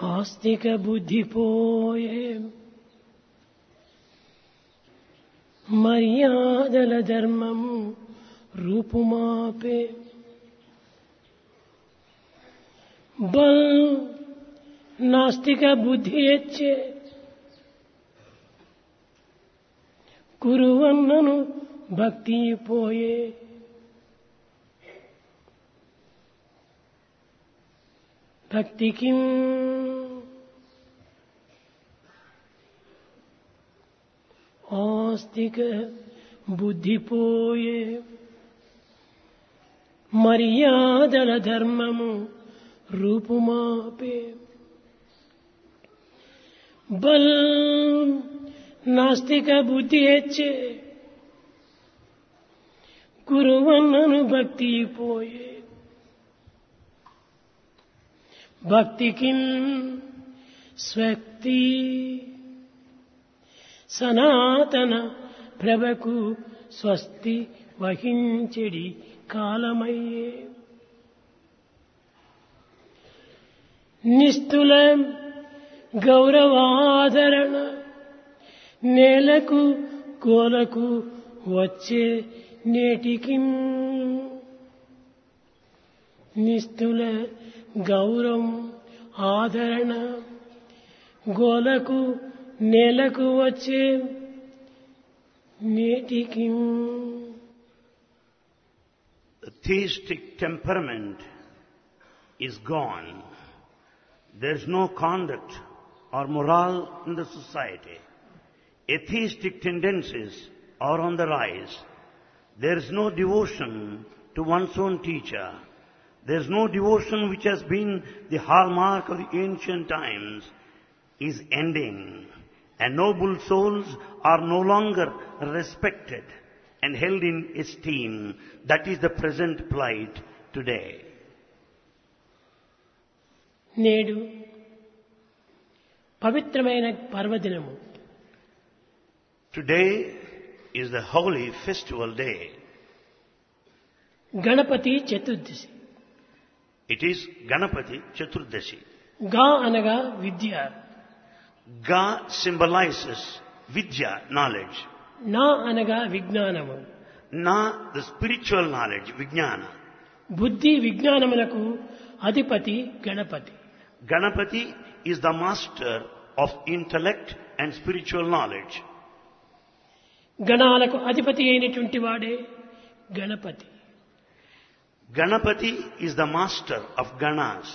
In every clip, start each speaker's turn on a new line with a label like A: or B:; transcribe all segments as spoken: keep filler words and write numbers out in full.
A: ఆస్తిక బుద్ధి పోయే మర్యాదల ధర్మము రూపుమాపే బల్ నాస్తిక బుద్ధి ఎచ్చే కురువన్నను భక్తి పోయే భక్తికి ఆస్తిక బుద్ధి పోయే మర్యాదల ధర్మము రూపుమాపే బల్ నాస్తిక బుద్ధి హెచ్చే గురువన్నను భక్తి పోయే భక్తికి స్వక్తి సనాతన ప్రభకు స్వస్తి వహించెడి కాలమయ్యే నిస్తుల గౌరవాదరణ నేలకు గోలకు వచ్చే నేటికి నిస్తుల గౌరవం ఆదరణ గోలకు నేలకు వచ్చే నేటికి
B: The theistic temperament is gone. There is no conduct or morale in the society. Atheistic tendencies are on the rise. There is no devotion to one's own teacher. There is no devotion which has been the hallmark of the ancient times is ending. And noble souls are no longer respected and held in esteem. That is the present plight today.
A: నేడు పవిత్రమైన పర్వదినము.
B: Today is the holy festival day.
A: Ganapati Chaturdashi.
B: It is Ganapati Chaturdashi.
A: గా అనగా విద్య.
B: Ga symbolizes Vidya, knowledge.
A: నా అనగా విజ్ఞానము.
B: Na, the spiritual knowledge, Vijnana.
A: బుద్ధి విజ్ఞానములకు అధిపతి Ganapati.
B: Ganapati is the master of intellect and spiritual knowledge.
A: గణాలకు అధిపతి అయినటువంటి వాడే Ganapati.
B: Ganapati is the master of Ganas.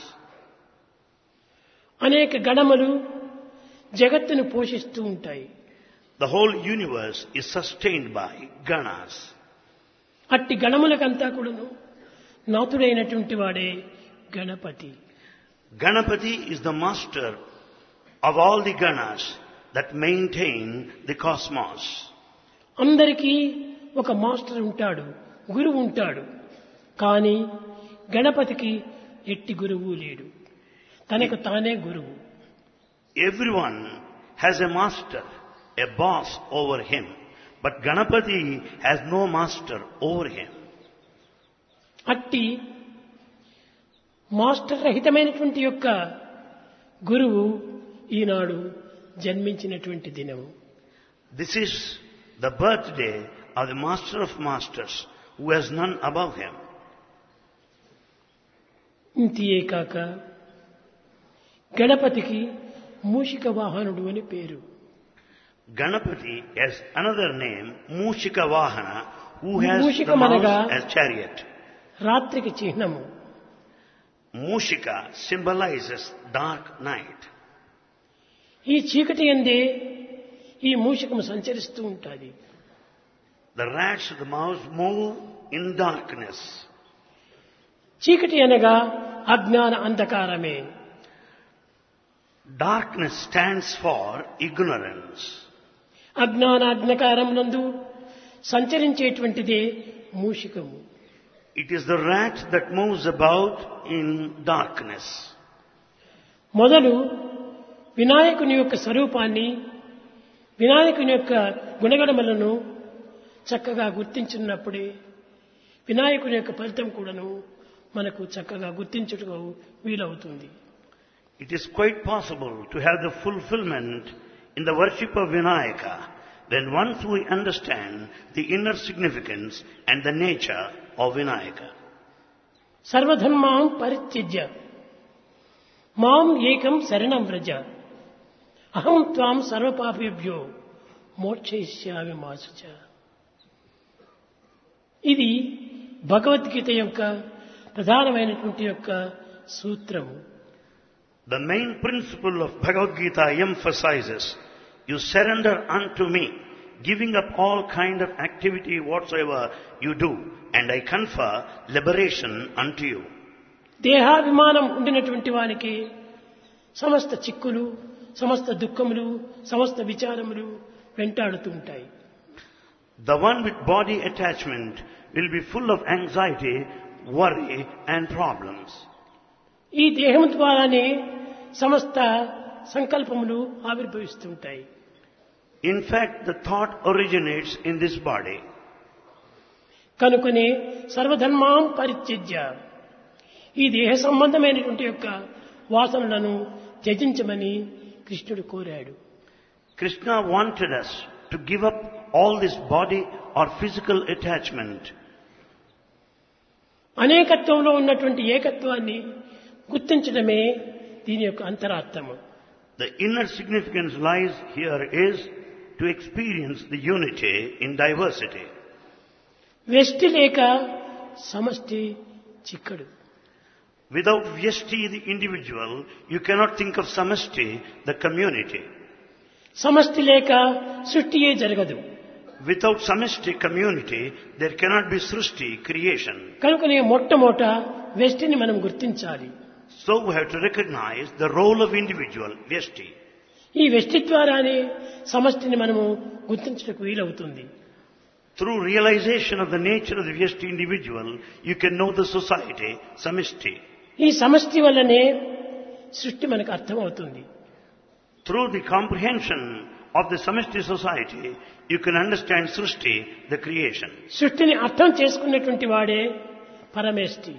A: అనేక గణములు జగత్తును పోషిస్తూ ఉంటాయి.
B: The whole universe is sustained by Ganas.
A: అట్టి గణములకంతా కూడాను నాథుడైనటువంటి వాడే Ganapati.
B: Ganapati is the master of all the Ganas that maintain the cosmos.
A: అందరికీ ఒక మాస్టర్ ఉంటాడు, గురువు ఉంటాడు. కానీ గణపతికి ఎట్టి గురువు లేడు. తనకు తానే గురువు.
B: Everyone has a master, a boss over him. But Ganapati has no master over him.
A: అట్టి మాస్టర్ రహితమైనటువంటి యొక్క గురువు ఈనాడు జన్మించినటువంటి దినము.
B: This is the birthday of the master of masters who has none above him.
A: ఇంతియే కాక గణపతికి మూషిక వాహనుడు అని పేరు.
B: Ganapati has another name, Mushika Vahana, who has
A: Mushika
B: the mouse
A: managa
B: as chariot.
A: రాత్రికి చిహ్నము.
B: Mushika symbolizes dark night.
A: ఈ చీకటి యందే ఈ మూషికము సంచరిస్తూ ఉంటుంది.
B: The rats of the mouse move in darkness.
A: చీకటి అనగా అజ్ఞాన అంధకారమే.
B: Darkness stands for ignorance.
A: అజ్ఞాన అంధకారమునందు సంచరించేటువంటిదే మూషికము.
B: It is the rat that moves about in darkness.
A: మొదలు వినాయకుని యొక్క స్వరూపాన్ని, వినాయకుని యొక్క గుణగణములను చక్కగా గుర్తించినప్పుడే వినాయకుని యొక్క ఫలితం కూడాను మనకు చక్కగా గుర్తించుటకు వీలవుతుంది.
B: It is quite possible to have the fulfillment in the worship of Vinayaka when once we understand the inner significance and the nature of Vinayaka.
A: సర్వధర్మాం పరిత్యజ్య మాం ఏకం శరణం వ్రజ అహం త్వాం సర్వపాపేభ్యో మోక్షయిష్యామి మా శుచ. ఇది భగవద్గీత యొక్క ప్రధానమైనటువంటి యొక్క సూత్రము.
B: The main principle of Bhagavad Gita emphasizes, you surrender unto me, giving up all kind of activity whatsoever you do, and I confer liberation unto you.
A: దేహాభిమానం ఉండినటువంటి వానికి సమస్త చిక్కులు, సమస్త దుఃఖములు, సమస్త విచారములు వెంటాడుతూ ఉంటాయి.
B: The one with body attachment will be full of anxiety, worry and problems.
A: ఈ దేహం ద్వారానే సమస్త సంకల్పములు ఆవిర్భవిస్తుంటాయి.
B: In fact, the thought originates in this body.
A: కనుకనే సర్వధర్మాం పరిత్యజ్య, ఈ దేహ సంబంధమైనటువంటి యొక్క వాసనలను త్యజించమని కృష్ణుడు కోరాడు.
B: Krishna wanted us to give up all this body or physical attachment.
A: అనేకత్వంలో ఉన్నటువంటి ఏకత్వాన్ని గుర్తించడమే దీని యొక్క అంతరార్థము.
B: The inner significance lies here is to experience the unity in diversity.
A: వ్యష్టి లేక సమష్టి చిక్కడు.
B: Without vyashti, the individual, you cannot think of samashti, the community.
A: సమష్టి లేక సృష్టియే జరగదు.
B: Without samashti community, there cannot be srushti, creation.
A: కనుకనే మొట్టమొదట వ్యష్టిని మనం గుర్తించాలి.
B: So we have to recognize the role of individual, vyashti.
A: ఈ వ్యష్టి ద్వారానే సమష్టిని మనము గుర్తించడానికి వీలవుతుంది.
B: Through realization of the nature of the vyashti individual, you can know the society, samishti.
A: ఈ సమష్టి వల్లనే సృష్టి మనకు అర్థమవుతుంది.
B: Through the comprehension of the samishti society, you can understand srushti, the creation.
A: సృష్టిని అర్థం చేసుకున్నటువంటి వాడే పరమేష్టి.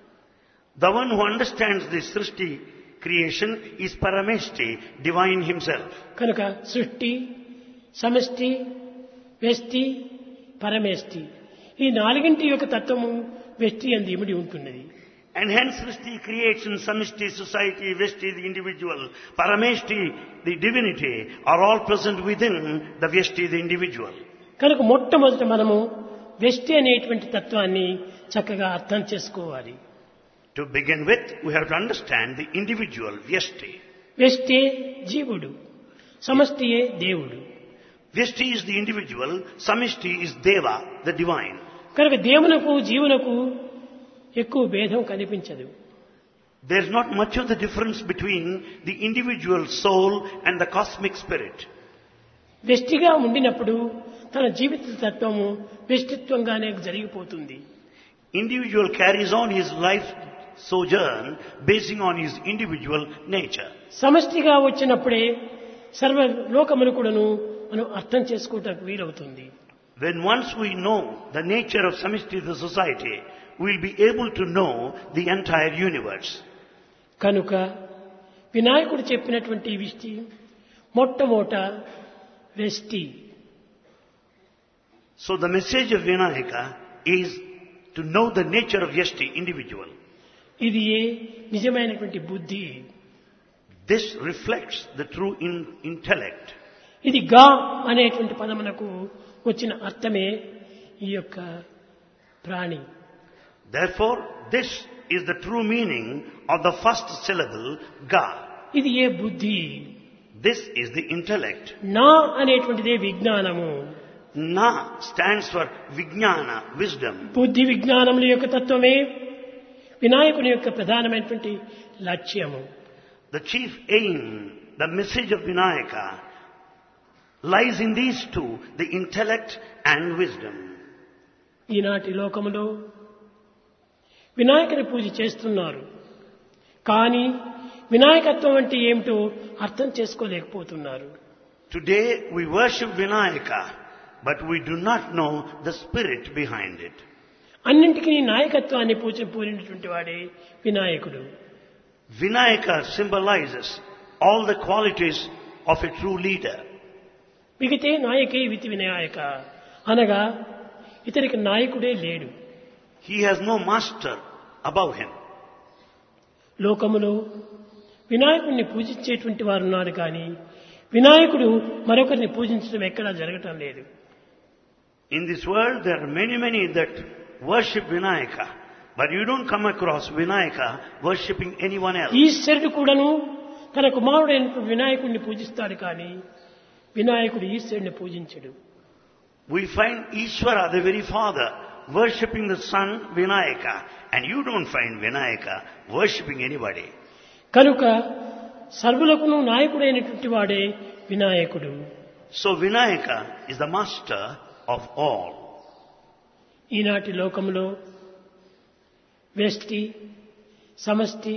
B: The one who understands the srushti creation is parameshti, divine himself.
A: కనుక సృష్టి, సమష్టి, వ్యష్టి, పరమేష్టి, ఈ నాలుగింటి యొక్క తత్వము వ్యష్టి అందు ఇమిడి ఉంటున్నది.
B: And hence srushti, creation, samishti, society, vyashti, the individual, parameshti, the divinity, are all present within the vyashti, the individual.
A: కనుక మొట్టమొదట మనము వ్యష్టి అనేటువంటి తత్వాన్ని చక్కగా అర్థం చేసుకోవాలి.
B: To begin with, we have to understand the individual, vyashti.
A: వ్యష్టే జీవుడు, సమష్టియే దేవుడు.
B: Vyashti is the individual, samishti is deva, the divine.
A: కనుక దేవునకు జీవునకు ఎక్కువ భేదం కనిపించదు.
B: There is not much of the difference between the individual soul and the cosmic spirit.
A: వ్యష్టిగా ఉండినప్పుడు తన జీవిత తత్వము వ్యష్టిత్వంగానే జరిగిపోతుంది.
B: Individual carries on his life sojourn basing on his individual nature.
A: సమష్టిగా వచ్చినప్పుడే సర్వ లోకములు కూడాను మనం అర్థం చేసుకోవడానికి వీలవుతుంది.
B: When once we know the nature of samishti, the society, we will be able to know the entire universe.
A: కనుక వినాయకుడు చెప్పినటువంటి విషయం మొట్టమొదట వ్యష్టి.
B: So the message of Vinayaka is to know the nature of vyashti, individual.
A: ఇది ఏ నిజమైనటువంటి బుద్ధి.
B: This reflects the true in intellect.
A: ఇది గా అనేటువంటి పదమునకు వచ్చిన అర్థమే ఈ యొక్క ప్రాణి.
B: Therefore, this is the true meaning of the first syllable, ga.
A: ఇది ఏ బుద్ధి.
B: This is the intellect.
A: నా అనేటువంటిదే విజ్ఞానము.
B: Na stands for vijnana, wisdom.
A: బుద్ధి విజ్ఞానముల యొక్క తత్వమే వినాయకుని యొక్క ప్రధానమైనటువంటి లక్ష్యము.
B: The chief aim, the message of Vinayaka, lies in these two, the intellect and wisdom.
A: ఈనాటి లోకములో వినాయకుని పూజ చేస్తున్నారు, కానీ వినాయకత్వం అంటే ఏమిటో అర్థం చేసుకోలేకపోతున్నారు.
B: Today we worship Vinayaka, but we do not know the spirit behind it.
A: అన్నింటికీ నాయకత్వాన్ని పూజ పూరినటువంటి వాడే వినాయకుడు.
B: Vinayaka symbolizes all the qualities of a true leader.
A: మిగితే నాయకే వితి Vinayaka అనగా ఇతనికి నాయకుడే లేడు.
B: He has no master above him.
A: లోకములో వినాయకుడిని పూజించేటువంటి వారు ఉన్నారు కానీ వినాయకుడు మరొకరిని పూజించడం ఎక్కడా జరగటం లేదు.
B: In this world there are many many that worship Vinayaka, but you don't come across Vinayaka worshipping anyone else.
A: ఈశ్వరుడు కూడాను తన కుమారుడైన వినాయకుడిని పూజిస్తాడు కానీ వినాయకుడు ఈశ్వరుని పూజించడు.
B: We find Ishvara, the very father, worshipping the son Vinayaka, and you don't find Vinayaka worshipping anybody.
A: కనుక సర్వులకును నాయకుడైనటువంటి వాడే వినాయకుడు.
B: So Vinayaka is the master of all.
A: ఈనాటి లోకంలో వ్యష్టి సమష్టి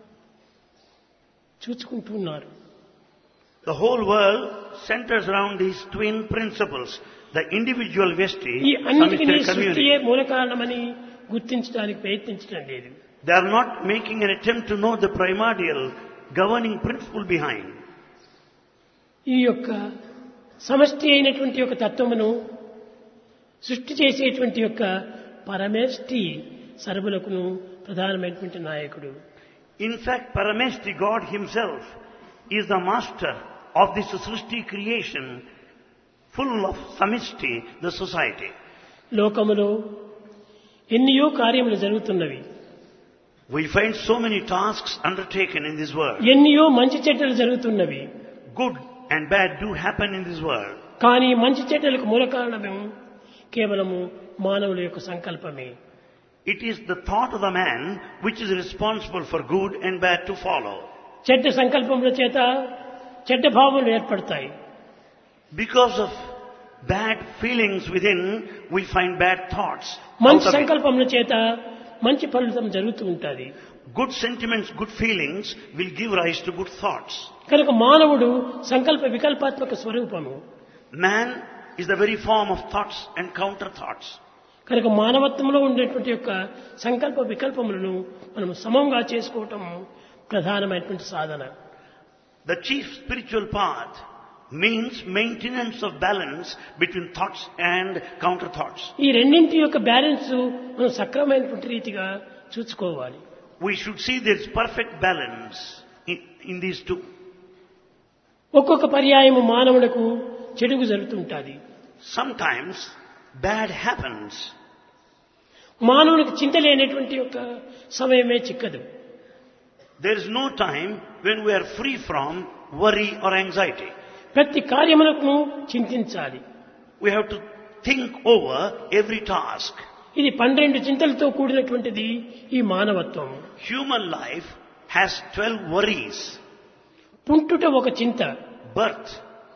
A: చూచుకుంటున్నారు.
B: The whole world centers around these twin principles, the individual Vyashti,
A: ఈ అన్నిటికీ
B: Samishta
A: సృష్టియే
B: community.
A: మూల కారణమని గుర్తించడానికి ప్రయత్నించడం లేదు.
B: They are not making an attempt to know the primordial governing principle behind.
A: ఈ యొక్క సమష్టి అయినటువంటి యొక్క తత్వమును సృష్టి చేసేటువంటి యొక్క పరమేష్టి సర్వులకును ప్రధానమైనటువంటి నాయకుడు.
B: In fact, Parameshti, God himself, is the master of this Srishti creation, full of Samishti, the society.
A: లోకములో ఎన్నో కార్యములు జరుగుతున్నవి.
B: We find so many tasks undertaken in this world.
A: ఎన్నో మంచి చెడ్డలు జరుగుతున్నవి.
B: Good and bad do happen in this world.
A: కానీ మంచి చెడ్డలకు మూల కారణము కేవలము మానవుల యొక్క సంకల్పమే.
B: It is the thought of the man which is responsible for good and bad to follow.
A: చెడ్డ సంకల్పముల చేత చెడ్డ భావములు ఏర్పడతాయి.
B: Because of bad feelings within, we find bad thoughts.
A: మంచి
B: out of it.
A: సంకల్పముల చేత మంచి ఫలితం జరుగుతూ ఉంటుంది.
B: Good sentiments, good feelings will give rise to good thoughts.
A: కనుక మానవుడు సంకల్ప వికల్పాత్మక స్వరూపము.
B: Man is the very form of thoughts and counter thoughts.
A: కనుక మానవత్వంలో ఉండేటువంటి యొక్క సంకల్ప వికల్పములను మనం సమంగా చేసుకోవటం ప్రధానమైనటువంటి సాధన.
B: The chief spiritual path means maintenance of balance between thoughts and counter thoughts.
A: ఈ రెండింటి యొక్క బ్యాలెన్స్ మనం సక్రమైనటువంటి రీతిగా చూసుకోవాలి.
B: We should see there is perfect balance in, in these two.
A: ఒక్కొక్క పర్యాయము మానవులకు చెడుగు జరుగుతుంటుంది.
B: Sometimes bad happens.
A: మానవునికి చింత లేనటువంటి యొక్క సమయమే చిక్కదు.
B: There is no time when we are free from worry or anxiety.
A: ప్రతి కార్యములకు చింతించాలి.
B: We have to think over every task.
A: ఇది పన్నెండు చింతలతో కూడినటువంటిది ఈ మానవత్వం.
B: Human life has twelve worries.
A: పుట్టుట ఒక చింత,
B: Birth,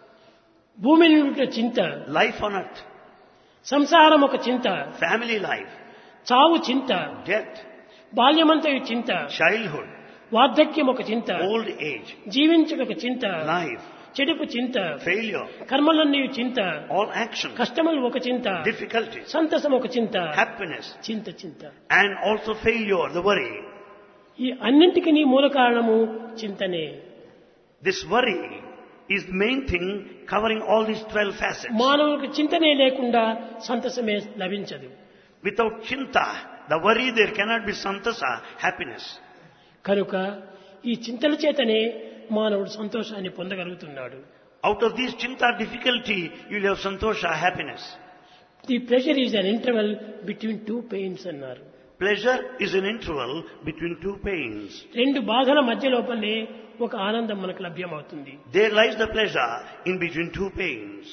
A: భూమి నుండి చింత,
B: life on earth,
A: సంసారం ఒక చింత,
B: family life,
A: చావు చింత,
B: death,
A: బాల్యమంతయు చింత,
B: childhood,
A: వార్ధక్యం ఒక చింత,
B: old age,
A: జీవించుట ఒక చింత,
B: life,
A: చెడుకు చింత,
B: failure,
A: కర్మలన్నీ చింత,
B: all actions,
A: కష్టములు ఒక చింత,
B: difficulties,
A: సంతసం ఒక చింత,
B: happiness,
A: చింత చింత.
B: and also failure, the worry.
A: ఈ అన్నింటికి నీ మూల కారణము చింతనే.
B: This worry is the main thing covering all these twelve facets.
A: మానవులకు చింతనే లేకుండా సంతసమే లభించదు.
B: Without chinta, the worry, there cannot be santasa, happiness.
A: కనుక ఈ చింతల చేతనే మానవుడు సంతోషాన్ని పొందగలుగుతున్నాడు.
B: Out of these chinta difficulty, you will have santosha, happiness.
A: The pressure is an interval between two pains అన్నారు.
B: Pleasure is an interval between two pains.
A: రెండు బాధల మధ్య లోపలే ఒక ఆనందం మనకు లభ్యమవుతుంది.
B: There lies the pleasure in between two pains.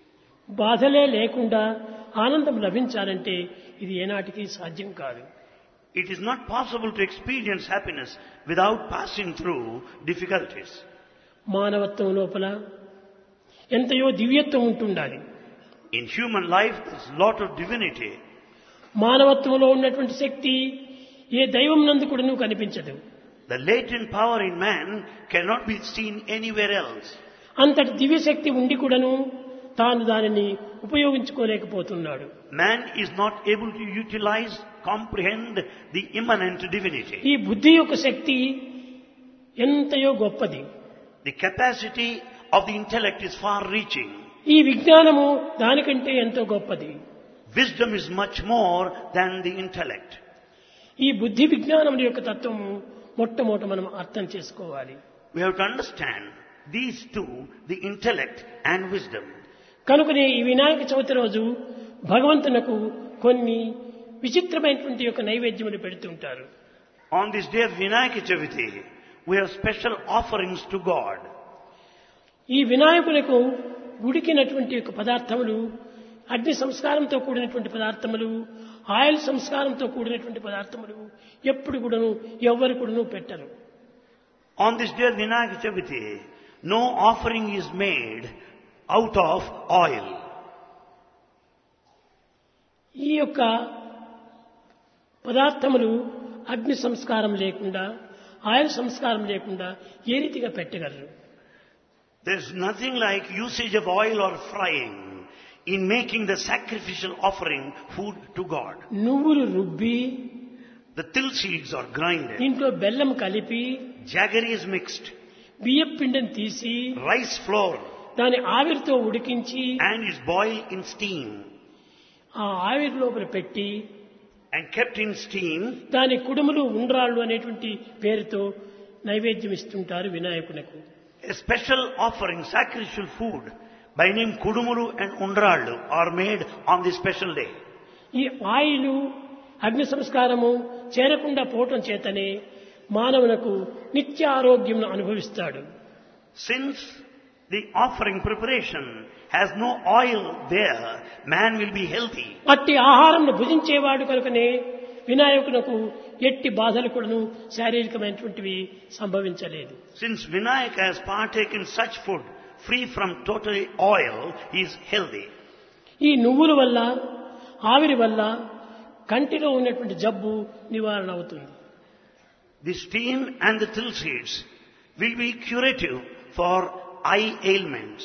A: బాధలే లేకుండా ఆనందం లభించాలంటే ఇది ఏనాటికి సాధ్యం కాదు.
B: It is not possible to experience happiness without passing through difficulties.
A: మానవత్వం లోపల ఎంతయో దివ్యత్వం ఉంటుండాలి.
B: In human life, there is a lot of divinity.
A: మానవత్వంలో ఉన్నటువంటి శక్తి ఏ దైవం నందు కూడా నువ్వు కనిపించదు.
B: The latent power in man cannot be seen anywhere else.
A: అంతటి దివ్య శక్తి ఉండి కూడాను తాను దానిని ఉపయోగించుకోలేకపోతున్నాడు.
B: Man is not able to utilize, comprehend the immanent divinity.
A: ఈ బుద్ధి యొక్క శక్తి ఎంతయో గొప్పది.
B: The capacity of the intellect is far-reaching.
A: ఈ విజ్ఞానము దానికంటే ఎంతో గొప్పది.
B: Wisdom is much more than the intellect.
A: ఈ బుద్ధి విజ్ఞానం యొక్క తత్వము మొట్టమొదట మనం అర్థం చేసుకోవాలి.
B: We have to understand these two, the intellect and wisdom.
A: కనుకనే ఈ వినాయక చవితి రోజు భగవంతునకు కొన్ని విచిత్రమైనటువంటి యొక్క నైవేద్యములు పెడుతుంటారు.
B: On this day of Vinayaka Chaviti, we have special offerings to God.
A: ఈ వినాయకులకు ఉడికినటువంటి యొక్క పదార్థములు, అగ్ని సంస్కారంతో కూడినటువంటి పదార్థములు, ఆయిల్ సంస్కారంతో కూడినటువంటి పదార్థములు ఎప్పుడు కూడాను ఎవ్వరు కూడాను పెట్టరు.
B: On this day of Vinayaka Chaviti, no offering is made out of oil.
A: ఈ యొక్క పదార్థములు అగ్ని సంస్కారం లేకుండా, ఆయిల్ సంస్కారం లేకుండా ఏ రీతిగా పెట్టగలరు?
B: There is nothing like usage of oil or frying in making the sacrificial offering food to God.
A: నువ్వులు రుబ్బి,
B: The till seeds are grinded.
A: ఇంట్లో బెల్లం కలిపి,
B: Jaggery is mixed.
A: బియ్యం పిండిని తీసి
B: Rice flour
A: దాని ఆవిరితో ఉడికించి
B: and is boiled in steam
A: ఆ ఆవిరి లోపల పెట్టి
B: and kept in steam.
A: దాని కుడుములు ఉండ్రాళ్ళు అనేటువంటి పేరుతో నైవేద్యం ఇస్తుంటారు వినాయకునికి.
B: A special offering, sacrificial food by name Kudumuru and Undrallu are made on this special day.
A: ఈ ఆయిలు అగ్ని సంస్కారము చేరకుండా పోవటం చేతనే మానవులకు నిత్య ఆరోగ్యం అనుభవిస్తాడు.
B: Since the offering preparation has no oil there, man will be healthy.
A: అట్టి ఆహారంను భుజించేవాడు కనుకనే వినాయకునకు ఎట్టి బాధలు కూడాను శారీరకమైనటువంటివి సంభవించలేదు.
B: Since Vinayaka has partaken such food free from total oil, he is healthy.
A: ఈ నువ్వుల వల్ల, ఆవిరి వల్ల కంటిలో ఉన్నటువంటి జబ్బు నివారణ అవుతుంది.
B: The steam and the till seeds will be curative for eye ailments.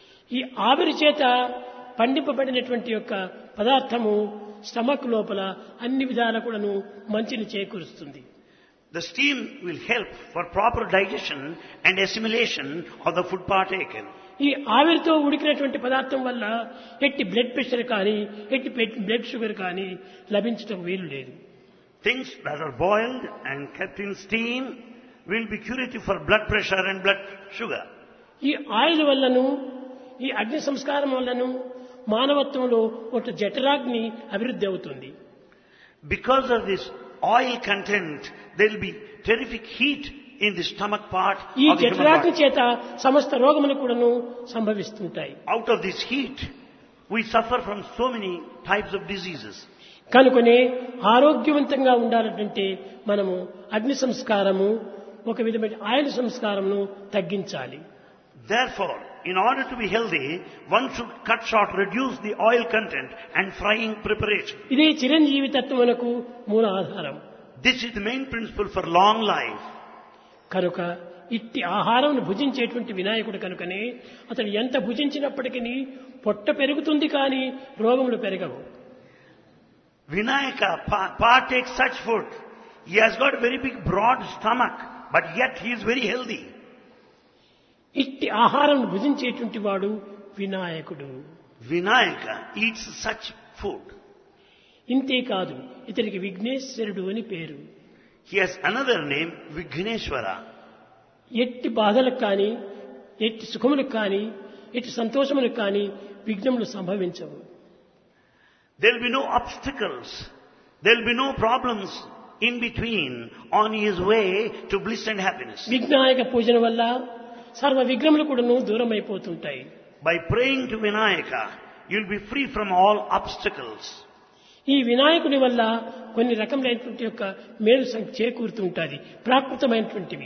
A: ఈ ఆవిరి చేత పండింపబడినటువంటి యొక్క పదార్థము స్టమక్ లోపల అన్ని విధాల కూడాను మంచిని చేకూరుస్తుంది.
B: The steam will help for proper digestion and assimilation of the food partaken.
A: ఈ ఆవిరితో ఉడికినటువంటి పదార్థం వల్ల ఎట్టి బ్లడ్ ప్రెషర్ కానీ, ఎట్టి బ్లడ్ షుగర్ కానీ లభించటం వీలు లేదు.
B: Things that are boiled and kept in steam will be curative for blood pressure and blood sugar.
A: ఈ ఆయిల్ వల్లను, ఈ అగ్ని సంస్కారం వల్లను మానవత్వంలో ఒక జఠరాగ్ని అభివృద్ధి అవుతుంది.
B: Because of this oil content, there will be terrific heat in the stomach part
A: ఈ
B: of the human
A: జఠరాగ్ని
B: body.
A: చేత సమస్త రోగములు కూడాను సంభవిస్తుంటాయి.
B: Out of this heat, we suffer from so many types of diseases.
A: కనుకనే ఆరోగ్యవంతంగా ఉండాలంటే మనము అగ్ని సంస్కారము, ఒక విధమైన ఆయిల్ సంస్కారమును తగ్గించాలి.
B: Therefore, in order to be healthy, one should cut short, reduce the oil content and frying preparation.
A: ఇదే చిరంజీవి తత్వమునకు మూల ఆధారం.
B: This is the main principle for long life.
A: కనుక ఇట్టి ఆహారం భుజించేటువంటి వినాయకుడు కనుకనే అతడు ఎంత భుజించినప్పటికీ పొట్ట పెరుగుతుంది కానీ రోగములు పెరగవు.
B: Vinayaka pa- partakes such food. He has got a very big broad stomach, but yet he is very healthy.
A: ఇట్టి ఆహారం భుజించేటువంటి వాడు వినాయకుడు.
B: Vinayaka eats such food.
A: ఇంతే కాదు, ఇతనికి విఘ్నేశ్వరుడు అని పేరు.
B: He has another name, Vighneshwara.
A: ఎట్టి బాధలకు కానీ, ఎట్టి సుఖములకు కానీ, ఎట్టి సంతోషములకు కానీ విఘ్నములు సంభవించవు.
B: There will be no obstacles. There will be no problems in between on his way to bliss and happiness.
A: విఘ్నాయక పూజన వల్ల సర్వ విఘ్నములు కూడాను దూరం అయిపోతుంటాయి.
B: By praying to Vinayaka, you will be free from all obstacles.
A: ఈ వినాయకుని వల్ల కొన్ని రకములైనటువంటి యొక్క మేలు సం- చేకూరుతుంటుంది, ప్రాకృతమైనటువంటివి.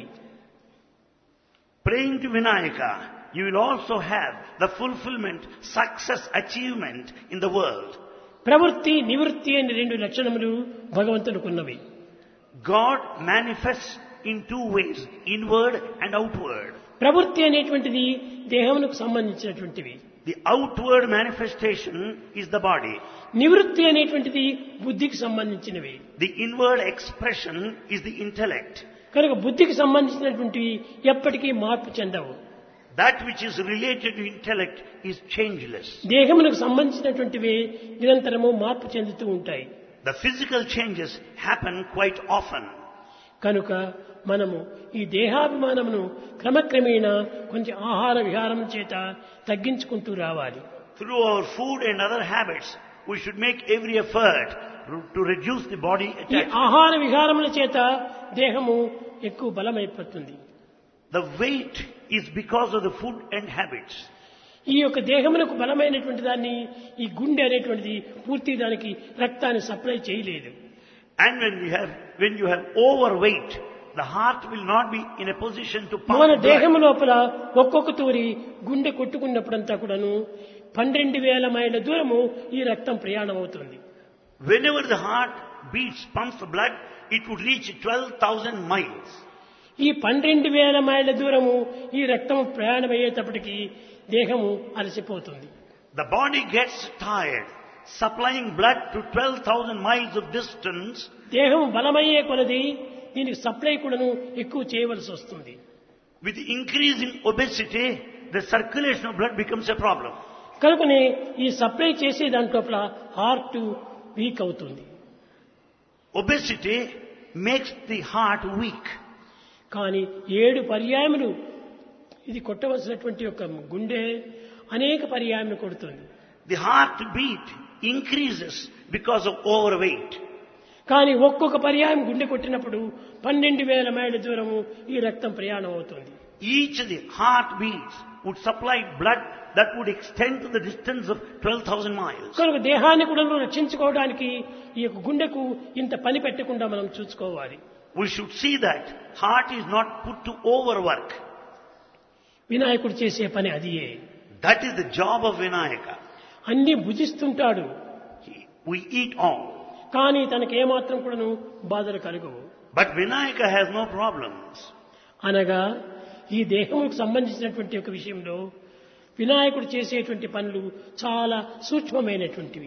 B: Praying to Vinayaka, you will also have the fulfillment, success, achievement in the world.
A: ప్రవృత్తి, నివృత్తి అనే రెండు లక్షణములు భగవంతునికున్నవి.
B: God manifests in two ways, inward and outward.
A: ప్రవృత్తి అనేటువంటిది దేహమునకు సంబంధించినటువంటివి.
B: The outward manifestation is the body.
A: నివృత్తి అనేటువంటిది బుద్ధికి సంబంధించినవి.
B: The inward expression is the intellect.
A: కనుక బుద్ధికి సంబంధించినటువంటివి ఎప్పటికీ మార్పు చెందవు.
B: That which is related to intellect is changeless.
A: దేహమునకు సంబంధించినటువంటివి నిరంతరము మార్పు చెందుతూ ఉంటాయి.
B: The physical changes happen quite often.
A: కనుక మనము ఈ దేహాభిమానమును క్రమక్రమేణా కొంచెం ఆహార విహారం చేత తగ్గించుకుంటూ రావాలి.
B: Through our food and other habits, we should make every effort to reduce the body
A: ఈ
B: attachment.
A: ఆహార విహారముల చేత దేహము ఎక్కువ బలమైపోతుంది.
B: The weight is because of the food and habits.
A: ఈ యొక్క దేహమునకు బలమైనటువంటి దాన్ని ఈ గుండె అనేటువంటిది పూర్తి దానికి రక్తాన్ని సప్లై చేయలేదు.
B: And when you have when you have overweight, the heart will not be in a position to pump
A: మన
B: blood.
A: దేహము లోపల ఒక్కొక్క తూరి గుండె కొట్టుకున్నప్పుడంతా కూడాను పన్నెండు వేల మైళ్ళ దూరము ఈ రక్తం ప్రయాణం అవుతుంది.
B: Whenever the heart beats, pumps the blood, it would reach twelve thousand miles.
A: ఈ పన్నెండు వేల మైళ్ళ దూరము ఈ రక్తం ప్రయాణం అయ్యేటప్పటికి దేహము అలసిపోతుంది.
B: The body gets tired supplying blood to twelve thousand miles of distance.
A: దేహం బలమయ్యే కొలది దీనికి సప్లై కూడాను ఎక్కువ చేయవలసి వస్తుంది.
B: With increasing obesity, the circulation of blood becomes a problem.
A: కనుకనే ఈ సప్లై చేసే దాంట్లోపల హార్ట్ వీక్ అవుతుంది.
B: Obesity makes the heart weak.
A: కానీ ఏడు పర్యాయములు ఇది కొట్టవలసినటువంటి యొక్క గుండె అనేక పర్యాయములు కొడుతుంది.
B: The heartbeat increases because of overweight.
A: కానీ ఒక్కొక్క పర్యాయం గుండె కొట్టినప్పుడు పన్నెండు వేల మైళ్ళ దూరము ఈ రక్తం ప్రయాణం అవుతుంది.
B: Each of the heartbeats would supply blood that would extend to the distance of twelve thousand miles.
A: కనుక దేహాన్ని కూడా రక్షించుకోవడానికి ఈ యొక్క గుండెకు ఇంత పని పెట్టకుండా మనం చూసుకోవాలి.
B: We should see that heart is not put to overwork.
A: వినాయకుడు చేసే పని అదియే.
B: That is the job of Vinayaka.
A: అన్ని భుజిస్తుంటాడు.
B: He- We eat all.
A: కానీ తనకి ఏమాత్రం కూడాను బాధలు కలుగవు.
B: But Vinayaka has no problems.
A: అనగా ఈ దేహముకు సంబంధించినటువంటి ఒక విషయంలో వినాయకుడు చేసేటువంటి పనులు చాలా సూక్ష్మమైనటువంటివి.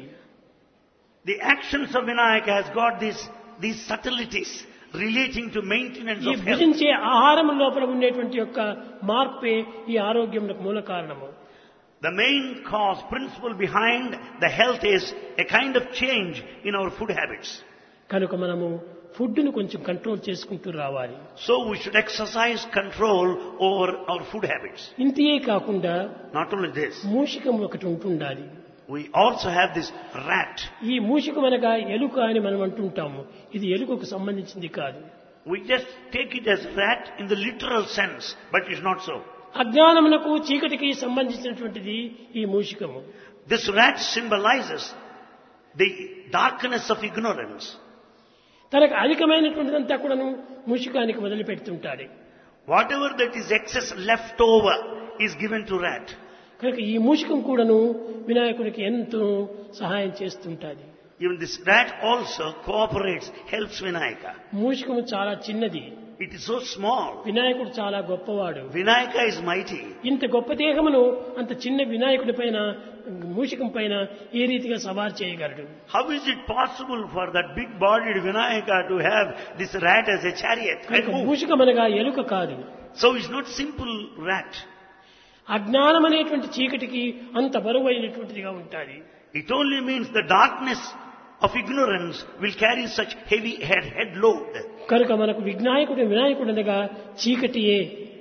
B: The actions of Vinayaka has got these, these subtleties relating to maintenance
A: ఈ
B: of health.
A: భుజించే ఆహారం లోపల ఉండేటువంటి యొక్క మార్పే ఈ ఆరోగ్యములకు మూల కారణము.
B: The main cause, principle behind the health is a kind of change in our food habits.
A: కనుక మనము ఫుడ్ను కొంచెం కంట్రోల్ చేసుకుంటూ రావాలి.
B: So we should exercise control over our food habits.
A: ఇంతే కాకుండా
B: Not only this,
A: మూషికం ఒకటి ఉంటుండాలి.
B: we also have this rat.
A: ఈ మూషికం అనగా ఎలుక అని మనం అంటుంటాము. ఇది ఎలుకకు సంబంధించింది కాదు.
B: We just take it as rat in the literal sense, but it's not so.
A: అజ్ఞానమునకు చీకటికి సంబంధించినటువంటిది ఈ మూషికము.
B: This rat symbolizes the darkness of ignorance.
A: తనకు అధికమైనటువంటిదంతా కూడాను మూషికానికి వదిలిపెడుతుంటాడు.
B: Whatever that is excess left over is given to rat.
A: కనుక ఈ మూషికం కూడాను వినాయకుడికి ఎంతో సహాయం చేస్తుంటాది.
B: Even this rat also cooperates, helps Vinayaka.
A: మూషికము చాలా చిన్నది.
B: It is so small.
A: వినాయకుడు చాలా గొప్పవాడు.
B: Vinayaka is mighty.
A: ఇంత గొప్ప దేహమును అంత చిన్న వినాయకుడి పైన మూషికం పైన ఏ రీతిగా సవారు చేయగలడు?
B: How is it possible for that big-bodied Vinayaka to have this rat as a chariot? and
A: కనుక
B: move?
A: మూషికం అనగా ఎలుక కాదు.
B: So it's not simple rat.
A: అజ్ఞానం అనేటువంటి చీకటికి అంత బరువు అయినటువంటిదిగా ఉంటుంది.
B: It only means the darkness of ignorance will carry such heavy head, head load.
A: కనుక మనకు విఘ్నాయకుడు వినాయకుడు అనగా చీకటియే.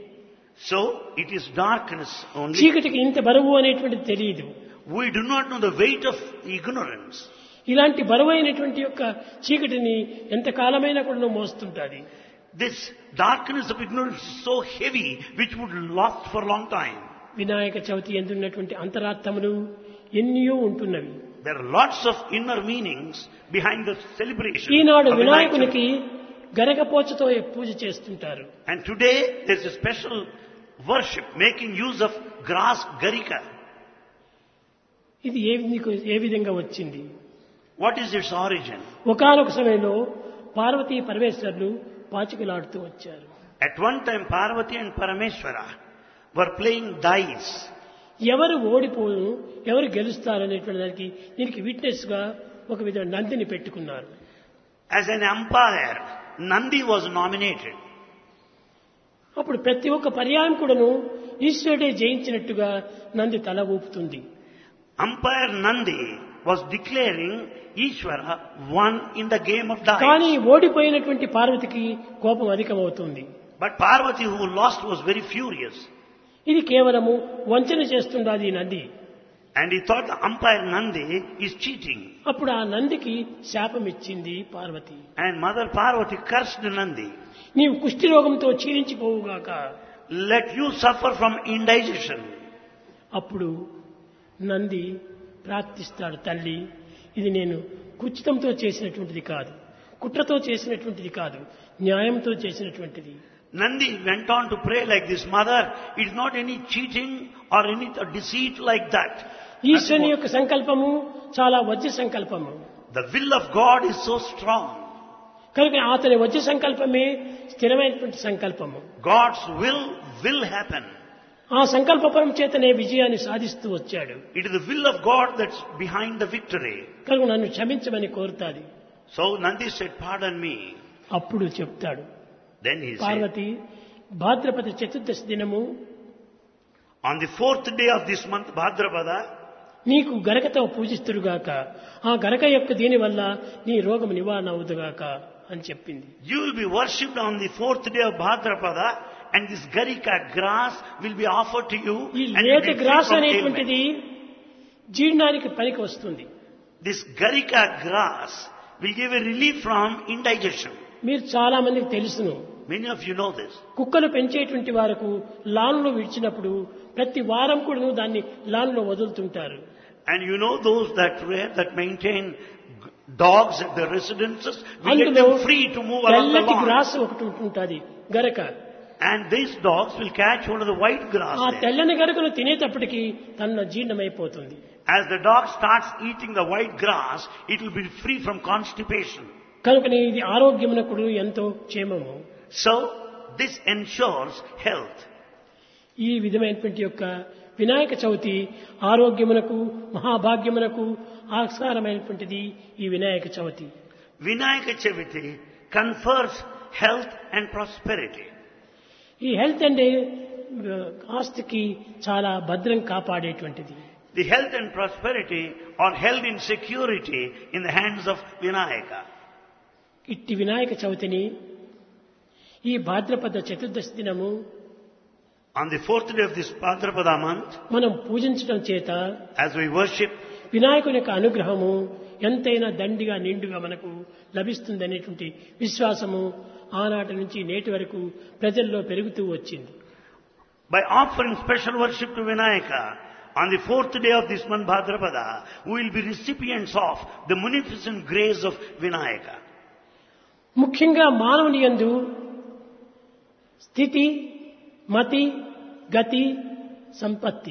B: So it is darkness only.
A: చీకటికి ఇంత బరువు అనేటువంటిది తెలియదు.
B: We do not know the weight of ignorance.
A: ఇలాంటి బరువు అయినటువంటి యొక్క చీకటిని ఎంత కాలమైనా కూడా మోస్తుంటాది.
B: This darkness of ignorance is so heavy which would last for a long time.
A: Vinayaka Chavithi ఎందున్నటువంటి అంతరార్థములు ఎన్నో ఉంటున్నవి.
B: There are lots of inner meanings behind the celebration.
A: Eenadu
B: of Vinayak
A: వినాయకునికి గరగపోచతో పూజ చేస్తుంటారు.
B: Chavithi. And today there is a special worship making use of grass garika.
A: ఇది ఏ నీకు ఏ విధంగా వచ్చింది?
B: What is its origin?
A: ఒకానొక సమయంలో పార్వతీ పరమేశ్వరులు పాచికలాడుతూ వచ్చారు.
B: At one time Parvati and Parameshwara were playing dice.
A: ఎవరు ఓడిపోను ఎవరు గెలుస్తారనేటువంటి దానికి దీనికి విట్నెస్ గా ఒక విధంగా నందిని పెట్టుకున్నారు.
B: As an umpire, Nandi was nominated.
A: అప్పుడు ప్రతి ఒక్క పర్యాయం కూడాను ఈశ్వరుడే జయించినట్టుగా నంది తల ఊపుతుంది.
B: Umpire Nandi was declaring Ishvara won in the game of dice.
A: కానీ ఓడిపోయినటువంటి పార్వతికి కోపం అధికమవుతుంది.
B: But Parvati, who lost, was very furious.
A: ఇది కేవలము వంచన చేస్తుండాది Nandi.
B: And he thought the umpire Nandi is cheating.
A: అప్పుడు ఆ నందికి శాపం ఇచ్చింది Parvati.
B: And Mother Parvati cursed Nandi.
A: నీవు కుష్టి రోగంతో క్షీణించిపోవుగాక.
B: Let you suffer from indigestion.
A: అప్పుడు నంది ప్రార్థిస్తాడు, తల్లి ఇది నేను కుచితంతో చేసినటువంటిది కాదు, కుట్రతో చేసినటువంటిది కాదు, న్యాయంతో చేసినటువంటిది.
B: Nandi went on to pray like this, Mother, it is not any cheating or any deceit like that.
A: ఈశ్వరుని యొక్క సంకల్పము చాలా వజ్ర సంకల్పము.
B: The will of God is so strong.
A: కనుక అతని వజ్ర సంకల్పమే స్థిరమైనటువంటి సంకల్పము.
B: God's will will happen.
A: ఆ సంకల్పపరం చేతనే విజయాన్ని సాధిస్తూ వచ్చాడు.
B: It is the will of God that's behind the victory.
A: కనుక నన్ను క్షమించమని కోరుతాది.
B: So Nandi said, pardon me.
A: అప్పుడు చెప్తాడు,
B: Then he said,
A: పార్వతి భాద్రపద చతుర్దశి దినము
B: on the fourth day of this month, Bhadrapada,
A: నీకు గరకతో పూజిస్తురుగాక, ఆ గరక యొక్క దీని వల్ల నీ రోగం నివారణ అవుదుగాక అని చెప్పింది.
B: you will be worshipped on the fourth day of Bhadrapada, and this garika grass will be offered to you.
A: ఈ
B: And
A: లేత
B: you will be free
A: grass
B: from
A: అనేటువంటిది
B: ailment.
A: జీర్ణానికి పనికి వస్తుంది.
B: This garika grass will give a relief from indigestion.
A: మీరు చాలా మందికి తెలుసును,
B: Many of you know this.
A: కుక్కలు పెంచేటువంటి వారకు లాన్లో విడిచినప్పుడు ప్రతి వారం కూడా దాన్ని లాన్లో వదులుతుంటారు.
B: And you know those that that maintain dogs at their residences, we get
A: అందులో
B: them free to move along the
A: తెల్లటి
B: lawn.
A: గ్రాస్ ఒకటి ఉంటుంటుంది గరక.
B: And these dogs will catch hold of the white grass
A: ఆ
B: there.
A: తెల్లని గరకను తినేటప్పటికి తన జీర్ణమైపోతుంది.
B: As the dog starts eating the white grass, it will be free from constipation.
A: కనుకనే ఇది ఆరోగ్యమునకు ఎంతో క్షేమము.
B: So, this ensures health.
A: ఈ విధమైనటువంటి యొక్క వినాయక చవితి ఆరోగ్యమునకు మహాభాగ్యమునకు ఆస్కారమైనటువంటిది ఈ Vinayaka Chaviti.
B: Vinayaka Chaviti confers health and prosperity.
A: ఈ హెల్త్ అంటే ఆస్తికి చాలా భద్రం కాపాడేటువంటిది.
B: The health and prosperity are held in security in the hands of Vinayaka.
A: ఇట్టి వినాయక చవితిని ఈ భాద్రపద చతుర్దశి దినము
B: On the fourth day of this Bhadrapada month,
A: మనం పూజించడం చేత
B: as we worship,
A: వినాయకుని యొక్క అనుగ్రహము ఎంతైనా దండిగా నిండుగా మనకు లభిస్తుందనేటువంటి విశ్వాసము ఆనాటి నుంచి నేటి వరకు ప్రజల్లో పెరుగుతూ వచ్చింది.
B: by offering special worship to Vinayaka, on the fourth day of this month Bhadrapada, we will be recipients of the munificent grace of Vinayaka.
A: ముఖ్యంగా మానవుని యందు స్థితి, మతి, గతి, సంపత్తి.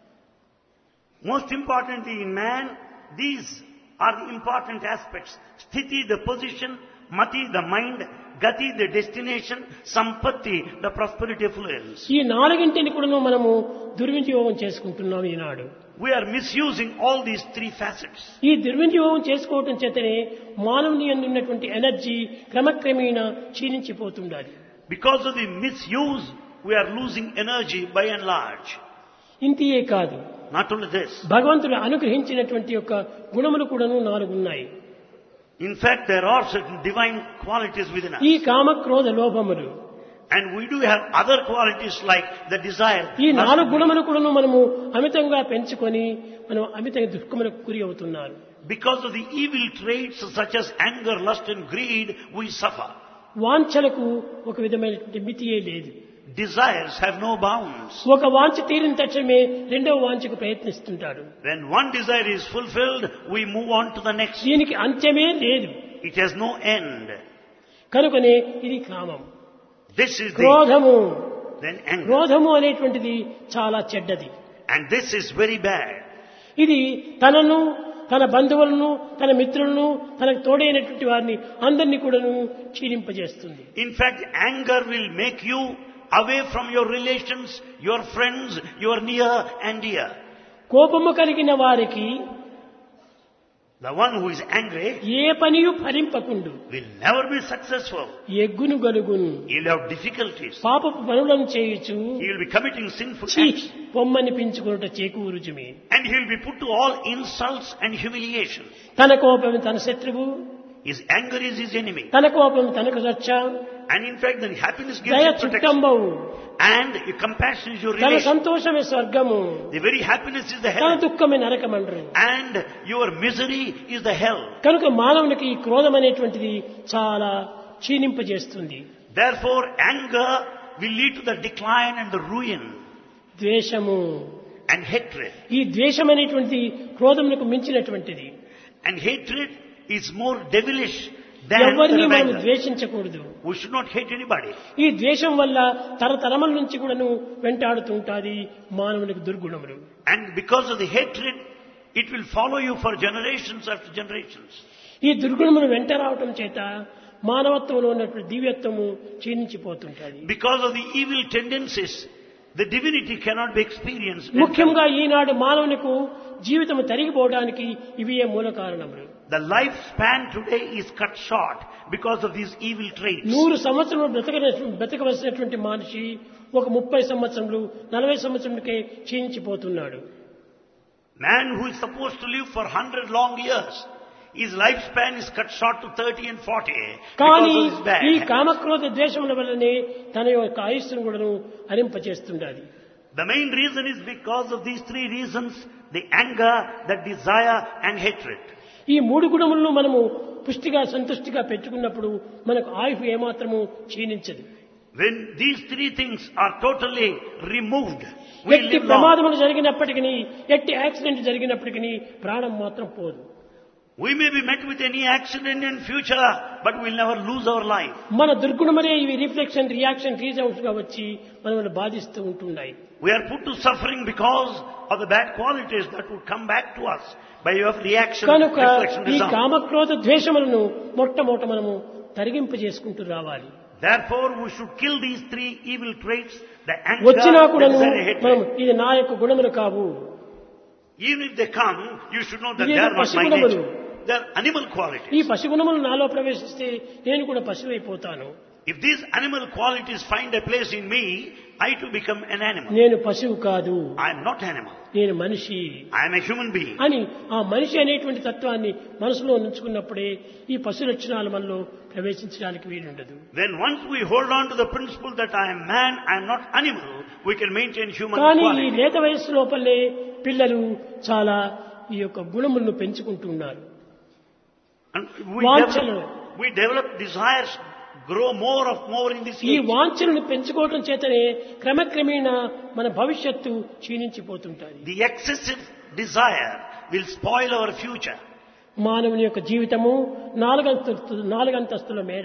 B: Most importantly in man, these are the important aspects. Sthiti, the position; mati, the mind; gati, the destination; sampatti, the prosperity affluence.
A: ఈ నాలుగింటిని కూడా మనము దుర్వినియోగం చేసుకుంటున్నాం ఈనాడు.
B: We are misusing all these three facets.
A: ఈ దుర్వినియోగం చేసుకోవటం చేతనే మానవుని యందు ఉన్నటువంటి ఎనర్జీ క్రమక్రమేణా క్షీణించిపోతుండాలి.
B: Because of the misuse, we are losing energy by and large.
A: ఇంతియే కాదు,
B: Not only this.
A: భగవంతుడు అనుగ్రహించినటువంటి యొక్క గుణములు కూడాను నాలుగు ఉన్నాయి.
B: In fact, there are certain divine qualities within us.
A: ఈ కామ క్రోధ లోభములు.
B: And we do have other qualities like the desire.
A: ఈ
B: lust,
A: నాలుగు గుణములు కూడాను మనము అమితంగా పెంచుకొని మనం అమితంగా దుఃఖములకు గురి అవుతున్నారు.
B: Because of the evil traits such as anger, lust and greed, we suffer.
A: వాంఛలకు ఒక విధమైనటువంటి మితియే లేదు.
B: Desires have no bounds.
A: ఒక వాంఛ తీరిన తక్షణమే రెండవ వాంఛకు ప్రయత్నిస్తుంటాడు.
B: When one desire is fulfilled, we move on to the next.
A: దీనికి అంత్యమే లేదు.
B: It has no end.
A: కనుకనే ఇది కామం.
B: This is the,
A: క్రోధము.
B: then anger.
A: క్రోధము అనేటువంటిది చాలా చెడ్డది.
B: And this is very bad.
A: ఇది తనను, తన బంధువులను, తన మిత్రులను, తనకు తోడైనటువంటి వారిని అందరినీ కూడాను క్షీణింపజేస్తుంది.
B: In fact, anger will make you away from your relations, your friends, your near and dear.
A: కోపము కలిగిన వారికి
B: The one who is angry
A: A పనియు ఫలింపకుండు,
B: will never be successful.
A: ఎగ్గును గలుగును,
B: He will have difficulties.
A: పాపపు పనులను చేయుచు
B: He will be committing sinful
A: చీ
B: acts.
A: పొమ్మని పెంచుకున్నట చేకూరుచుమి.
B: And he will be put to all insults and humiliation.
A: తన కోపం తన శత్రువు,
B: His anger is his enemy.
A: తన కోపం తనకు రక్ష,
B: And in fact, the happiness gives
A: దయ
B: him protection.
A: చుట్టంబవు,
B: And your compassion is your
A: తన
B: relation.
A: సంతోషమే స్వర్గము,
B: The very happiness is the
A: తన
B: heaven.
A: దుఃఖమే నరకమండ్రు.
B: And your misery is the hell.
A: కనుక మానవునికి ఈ క్రోధం అనేటువంటిది చాలా క్షీణింపజేస్తుంది.
B: Therefore, anger will lead to the decline and the ruin
A: ద్వేషము,
B: and hatred.
A: ఈ ద్వేషం అనేటువంటిది క్రోధమునకు మించినటువంటిది.
B: And hatred is more devilish than
A: ఎవరిని
B: the
A: మనం
B: anger.
A: ద్వేషించకూడదు.
B: We should not hate anybody.
A: ఈ ద్వేషం వల్ల తరతరముల నుంచి కూడాను వెంటాడుతుంటాది మానవునికి దుర్గుణములు.
B: And because of the hatred, it will follow you for generations after generations.
A: ఈ దుర్గుణములు వెంట రావటం చేత మానవత్వంలో ఉన్నటువంటి దివ్యత్వము క్షీణించిపోతుంటాది.
B: Because of the evil tendencies, the divinity cannot be experienced.
A: ముఖ్యంగా ఈనాడు మానవునికి జీవితం తరిగిపోవడానికి ఇవే మూల కారణములు.
B: The lifespan today is cut short because of these evil traits.
A: నూరు సంవత్సరములు బ్రతక బ్రతకవలసినటువంటి మనిషి ఒక ముప్పై సంవత్సరములు నలభై సంవత్సరములకే క్షీణించిపోతున్నాడు.
B: Man who is supposed to live for one hundred long years, his lifespan is cut short to thirty and forty
A: కానీ
B: because of his bad
A: ఈ
B: habits.
A: కామక్రోధ ద్వేషముల వల్లనే తన యొక్క ఆయుస్సును కూడాను హరింపచేస్తుండాలి.
B: The main reason is because of these three reasons: the anger, the desire and hatred.
A: ఈ మూడు గుణములను మనము పుష్టిగా సంతుష్టిగా పెట్టుకున్నప్పుడు మనకు ఆయువు ఏమాత్రము క్షీణించదు.
B: When these three things are totally removed, we
A: ఎట్టి
B: live long.
A: ప్రమాదములు జరిగినప్పటికీ, ఎట్టి యాక్సిడెంట్ జరిగినప్పటికీ ప్రాణం మాత్రం పోదు.
B: We may be met with any accident in future, but we'll never lose our life.
A: మన దుర్గుణమనే ఇవి రిఫ్లెక్షన్, రియాక్షన్, రీజౌట్స్ గా వచ్చి మనల్ని బాధిస్తూ ఉంటున్నాయి.
B: We are put to suffering because of the bad qualities that would come back to us by way of reaction,
A: కనుక
B: reflection,
A: ఈ
B: result.
A: కామక్రోధ ద్వేషములను మొట్టమొదట మనము తరిగింప చేసుకుంటూ రావాలి.
B: Therefore, we should kill these three evil traits: the anger,
A: వచ్చినా
B: the
A: కూడాను
B: desire, and
A: మనం
B: hatred.
A: ఇది నా యొక్క గుణములు కావు,
B: Even if they come, you should know that
A: ఇవి
B: they are not my
A: పశుగుణములు.
B: nature. They are animal
A: ఈ
B: qualities.
A: పశుగుణములు నాలో ప్రవేశిస్తే నేను కూడా పశువైపోతాను.
B: If these animal qualities find a place in me, I too become an animal.
A: నేను పశువు కాదు,
B: I am not animal.
A: నేను మనిషి
B: I am a human being.
A: అని ఆ మనిషి అనేటువంటి తత్వాన్ని మనసులో ఉంచుకున్నప్పుడే ఈ పశు లక్షణాలు మనలో ప్రవేశించడానికి వీలుండదు.
B: When once we hold on to the principle that I am man, I am not animal, we can maintain human
A: కానీ ఈ
B: quality.
A: లేత వయస్సు లోపలే పిల్లలు చాలా ఈ యొక్క గుణములను పెంచుకుంటున్నారు.
B: And we
A: వాంఛలు.
B: develop, we develop desires, grow more of more in this
A: ఈ
B: age.
A: వాంఛలను పెంచుకోవటం చేతనే క్రమక్రమేణా మన భవిష్యత్తు క్షీణించిపోతుంటాయి.
B: The excessive desire will spoil our future.
A: మానవుని యొక్క జీవితము నాలుగంతస్తు నాలుగంతస్తుల మేడ.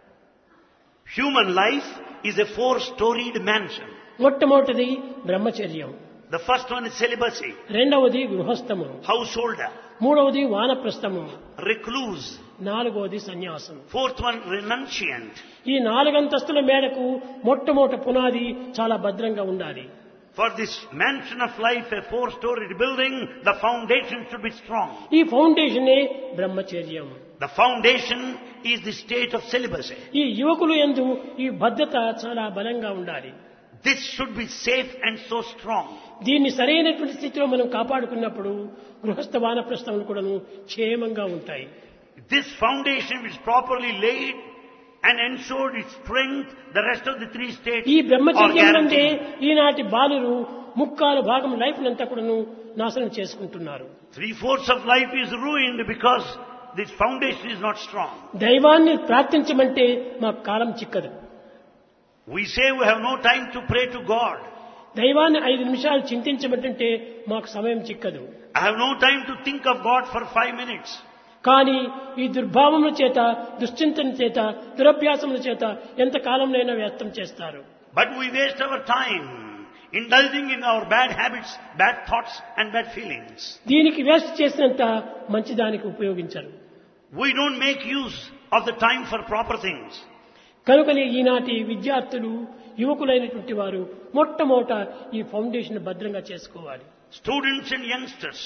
B: Human life is a four-storied mansion.
A: మొట్టమొదటిది బ్రహ్మచర్యం,
B: The first one is celibacy,
A: రెండవది గృహస్థము,
B: householder,
A: మూడవది వానప్రస్థము,
B: recluse.
A: నాలుగవది సన్యాసం.
B: Fourth one, renunciant.
A: ఈ నాలుగంతస్తుల మేడకు మొట్టమొదటి పునాది చాలా భద్రంగా ఉండాలి.
B: For this mansion of life, a four-storied building, the foundation should be strong.
A: ఈ ఫౌండేషనే బ్రహ్మచర్యం.
B: The foundation is the state of celibacy.
A: ఈ యువకులు యందు ఈ భద్రత చాలా బలంగా ఉండాలి.
B: This should be safe and so strong.
A: దీన్ని సరైనటువంటి స్థితిలో మనం కాపాడుకున్నప్పుడు గృహస్థ వానప్రస్థములు కూడాను క్షేమంగా ఉంటాయి.
B: This foundation is properly laid and ensured its strength, the rest of the three states
A: ఈ
B: are
A: బ్రహ్మచర్యం అంటే
B: guaranteed.
A: ఈనాటి బాలురు ముక్కాలు భాగం లైఫ్ నంతా కూడాను నాశనం చేసుకుంటున్నారు.
B: Three-fourths of life is ruined because this foundation is not strong.
A: దైవాన్ని ప్రార్థించమంటే మాకు కాలం చిక్కదు.
B: We say we have no time to pray to God.
A: దైవాన్ని ఐదు నిమిషాలు చింతించమంటే మాకు సమయం చిక్కదు.
B: I have no time to think of God for five minutes.
A: కానీ ఈ దుర్భావముల చేత, దుశ్చింతన చేత, దురభ్యాసముల చేత ఎంత కాలంలోనైనా వ్యర్థం చేస్తారు.
B: But we waste our time indulging in our bad habits, bad thoughts and bad feelings.
A: దీనికి వేస్ట్ చేసినంత మంచిదానికి ఉపయోగించరు.
B: We don't make use of the time for proper things.
A: కనుకనే ఈనాటి విద్యార్థులు, యువకులైనటువంటి వారు మొట్టమొదట ఈ ఫౌండేషన్ భద్రంగా చేసుకోవాలి.
B: Students and youngsters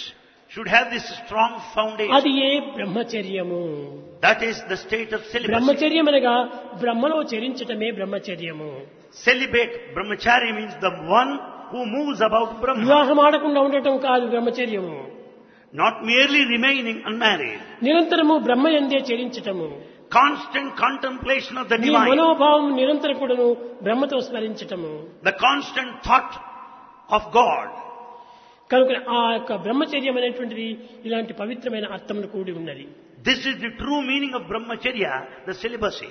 B: should have this strong foundation.
A: అది ఏ బ్రహ్మచర్యము.
B: That is the state of celibacy.
A: బ్రహ్మచర్యం అనగా బ్రహ్మలో చరించటమే బ్రహ్మచర్యము.
B: Celibate, brahmachari means the one who moves about Brahma.
A: వివాహం ఆడకుండా ఉండటం కాదు బ్రహ్మచర్యము.
B: Not merely remaining unmarried.
A: నిరంతరము బ్రహ్మ యందే చరించటము.
B: Constant contemplation of the
A: నీ
B: divine.
A: మనోభావం నిరంతరం కూడాను బ్రహ్మతో స్మరించటము.
B: The constant thought of God.
A: కనుక ఆ యొక్క బ్రహ్మచర్యం అనేటువంటిది ఇలాంటి పవిత్రమైన అర్థమును కూడి ఉన్నది.
B: This is the true meaning of brahmacharya, the celibacy.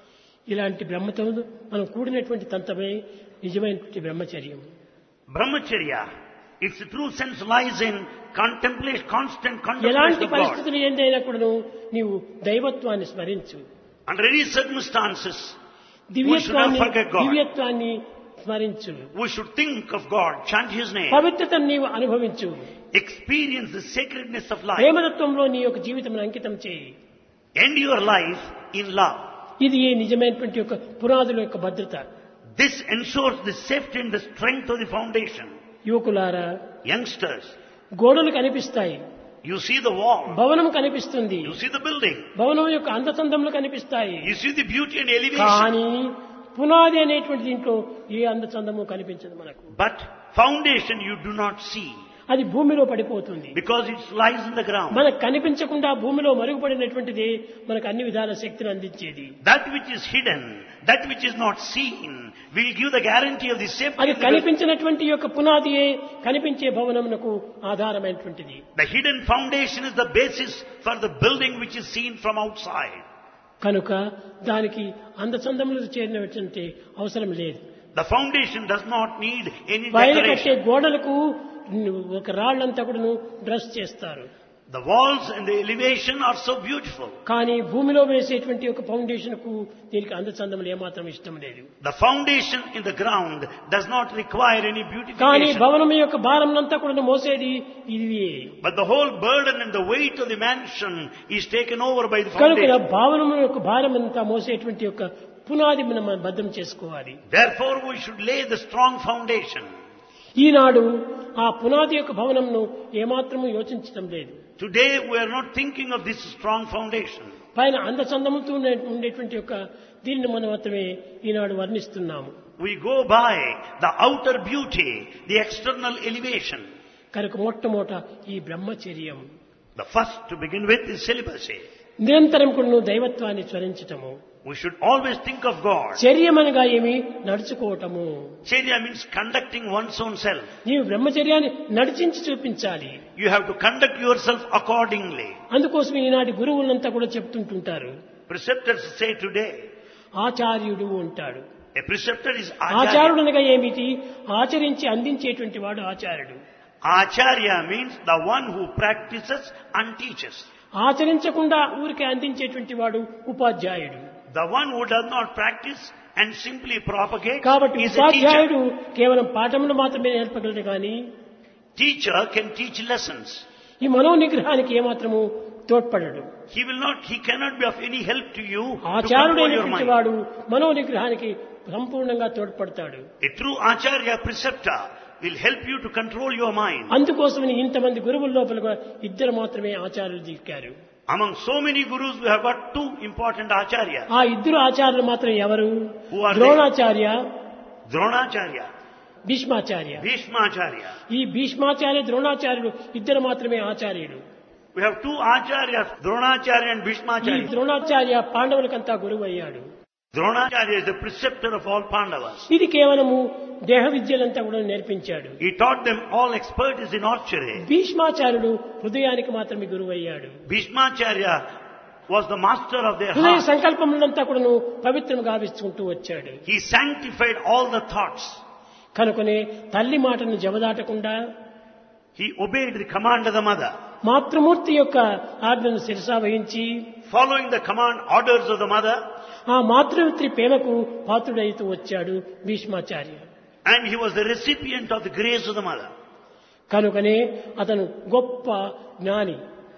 A: ఇలాంటి బ్రహ్మతో మనం కూడినటువంటి తంతమే నిజమైనటువంటి బ్రహ్మచర్యం.
B: Brahmacharya, its true sense lies in contemplation, constant contemplation
A: ఎలాంటి
B: of God.
A: పరిస్థితులు ఏందైనా కూడాను నీవు దైవత్వాన్ని స్మరించు.
B: Under any circumstances,
A: దివ్యత్వాన్ని
B: forget God.
A: దివ్యత్వాన్ని స్మరించు.
B: we should think of God, chant His name,
A: పవిత్రతను నీవు అనుభవించు.
B: experience the sacredness of life,
A: ప్రేమతత్వంలో నీ యొక్క జీవితం అంకితం చేయి.
B: end your life in love.
A: ఇది ఈ నిజమైనటువంటి యొక్క పునాదుల యొక్క భద్రత.
B: This ensures the safety and the strength of the foundation.
A: యువకులారా,
B: Youngsters,
A: గోడలు కనిపిస్తాయి,
B: you see the wall,
A: భవనం కనిపిస్తుంది,
B: you see the building,
A: భవనం యొక్క అందచందములు కనిపిస్తాయి.
B: you see the beauty and elevation,
A: కానీ పునాది అనేటువంటి దీంట్లో ఏ అందచందము కనిపించదు మనకు.
B: but foundation you do not see
A: అది భూమిలో పడిపోతుంది.
B: because it lies in the ground.
A: మనకు కనిపించకుండా భూమిలో మరుగుపడినటువంటిది మనకు అన్ని విధాల శక్తిని అందించేది.
B: That which is hidden, that which is not seen, will give the guarantee of the safety.
A: అది
B: of the-
A: కనిపించినటువంటి యొక్క పునాదియే కనిపించే భవనమునకు ఆధారమైనటువంటిది.
B: The hidden foundation is the basis for the building which is seen from outside.
A: కనుక దానికి అందచందములు చేరినటువంటి అవసరం లేదు.
B: The foundation does not need any
A: పైన కట్టే
B: decoration.
A: గోడలకు ఒక రాళ్లంతా కూడా డ్రెస్ చేస్తారు.
B: The walls and the elevation are so beautiful.
A: కానీ భూమిలో వేసేటువంటి ఒక ఫౌండేషన్ కు దీనికి అందచందములు ఏమాత్రం ఇష్టం లేదు.
B: The foundation in the ground does not require any
A: కానీ
B: beautification.
A: భవనం యొక్క భారంనంతా కూడా మోసేది ఇది.
B: But the whole burden and the weight of the mansion is taken over by the
A: కనుక
B: foundation.
A: భావనం యొక్క భారం అంతా మోసేటువంటి యొక్క పునాది మనం భద్రం చేసుకోవాలి.
B: Therefore we should lay the strong foundation.
A: ఈనాడు ఆ పునాది యొక్క భవనంను ఏమాత్రము యోచించడం లేదు.
B: Today we are not thinking of this strong foundation.
A: పైన అందచందముతో ఉండే- ఉండేటువంటి యొక్క దీన్ని మనం మాత్రమే ఈనాడు వర్ణిస్తున్నాము.
B: We go by the outer beauty, the external elevation.
A: కనుక మొట్టమొదట ఈ బ్రహ్మచర్యం
B: The first to begin with is celibacy.
A: నిరంతరం కూడా నువ్వు దైవత్వాన్ని స్మరించటము.
B: We should always think of God.
A: చర్యమనగా ఏమి నడుచుకోవటము.
B: Charya means conducting one's own self.
A: నీవు బ్రహ్మచర్యాన్ని నడిచించి చూపించాలి.
B: You have to conduct yourself accordingly.
A: అందుకోసం ఈనాటి గురువులంతా కూడా చెప్తుంటుంటారు.
B: Preceptors say today,
A: ఆచార్యుడు అంటాడు.
B: a preceptor is acharya.
A: ఆచార్యుడు అనగా ఏమిటి? ఆచరించి అందించేటువంటి వాడు ఆచార్యుడు.
B: Acharya means the one who practices and teaches.
A: ఆచరించకుండా ఊరికే అందించేటువంటి వాడు ఉపాధ్యాయుడు.
B: The one who does not practice and simply propagate
A: కాబట్టి
B: is a teacher.
A: ఉపాధ్యాయుడు కేవలం పాఠములు మాత్రమే నేర్పగలడు కానీ
B: Teacher can teach lessons.
A: ఈ మనో నిగ్రహానికి ఏమాత్రము తోడ్పడడు.
B: He will not, he cannot be of any help to you to control your
A: ఆచార్యుడైనటువంటి
B: mind.
A: వాడు మనో నిగ్రహానికి సంపూర్ణంగా తోడ్పడతాడు.
B: A true acharya preceptor will help you to control your mind.
A: అందుకోసమని ఇంతమంది గురువుల లోపల ఇద్దరు మాత్రమే ఆచార్యులు దిక్కారు.
B: Among so many gurus, we have got two important acharyas.
A: ఆ ఇద్దరు ఆచార్యులు మాత్రం ఎవరు?
B: Who are they?
A: Dronacharya,
B: Dronacharya,
A: Bhishmacharya.
B: Bhishmacharya.
A: ఈ భీష్మాచార్య ద్రోణాచార్యులు ఇద్దరు మాత్రమే ఆచార్యులు.
B: We have two acharyas, Dronacharya and
A: ఈ
B: Bhishmacharya.
A: ద్రోణాచార్య పాండవులకంతా గురువు అయ్యాడు.
B: Dronacharya is the preceptor of all Pandavas.
A: ఇది కేవలము దేహ విద్యలంతా కూడా నేర్పించాడు.
B: He taught them all expertise in archery.
A: భీష్మాచార్యుడు హృదయానికి మాత్రమే గురువు అయ్యాడు.
B: Bhishmacharya was the master of their
A: హృదయ
B: heart.
A: సంకల్పములంతా కూడాను పవిత్రం గావించుకుంటూ వచ్చాడు.
B: He sanctified all the thoughts.
A: కనుకనే తల్లి మాటను జవదాటకుండా
B: He obeyed the command of the mother.
A: మాతృమూర్తి యొక్క ఆజ్ఞను శిరసా వహించి
B: Following the command orders of the mother,
A: ఆ మాతృత్రి ప్రేమకు పాత్రుడైతూ వచ్చాడు Bhishmacharya.
B: and he was the recipient of the grace of the mother.
A: కనుకనే అతను గొప్ప జ్ఞాని.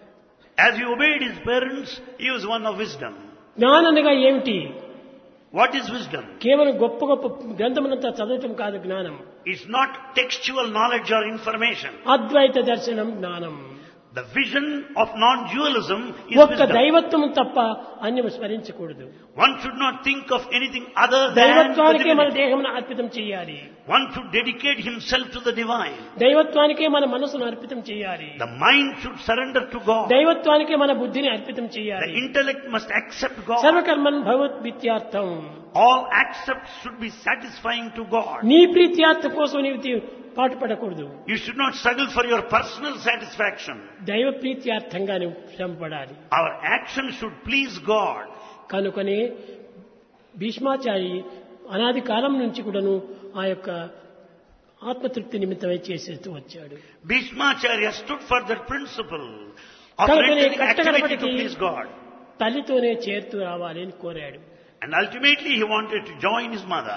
B: As he obeyed his parents, he was one of wisdom.
A: జ్ఞాననగా ఏమిటి?
B: What is wisdom?
A: కేవలం గొప్ప గొప్ప గ్రంథములంతా చదవటం కాదు జ్ఞానం.
B: It's not textual knowledge or information.
A: అద్వైత దర్శనం జ్ఞానం.
B: The vision of non-dualism is
A: ఒక్క
B: wisdom.
A: దైవత్వం తప్ప అన్యం స్మరించకూడదు.
B: One should not think of anything other than the
A: దైవత్వానికే మన
B: divinity.
A: దేహమును అర్పితం చేయాలి.
B: One should dedicate himself to the divine.
A: దైవత్వానికే మన మనసును అర్పితం చేయాలి.
B: The mind should surrender to God.
A: దైవత్వానికే మన బుద్ధిని అర్పితం
B: The
A: చేయాలి.
B: intellect must accept God.
A: సర్వకర్మన్ భగవద్విత్యార్థం.
B: All accepts should be satisfying to God.
A: నీ ప్రీత్యార్థ కోసం నీవు పాటుపడకూడదు.
B: You should not struggle for your personal satisfaction.
A: దైవ ప్రీత్యార్థంగా నువ్వు శ్రమపడాలి.
B: Our action should please God.
A: కనుకనే భీష్మాచారి అనాది కాలం నుంచి కూడాను ఆ యొక్క ఆత్మతృప్తి నిమిత్తమై చేసేస్తూ వచ్చాడు.
B: Bhishmacharya stood for that principle of
A: కనుకనే
B: rendering activity to
A: కట్టకడపటికి
B: please God.
A: తల్లితోనే చేరుతూ రావాలి అని కోరాడు.
B: And ultimately he wanted to join his mother.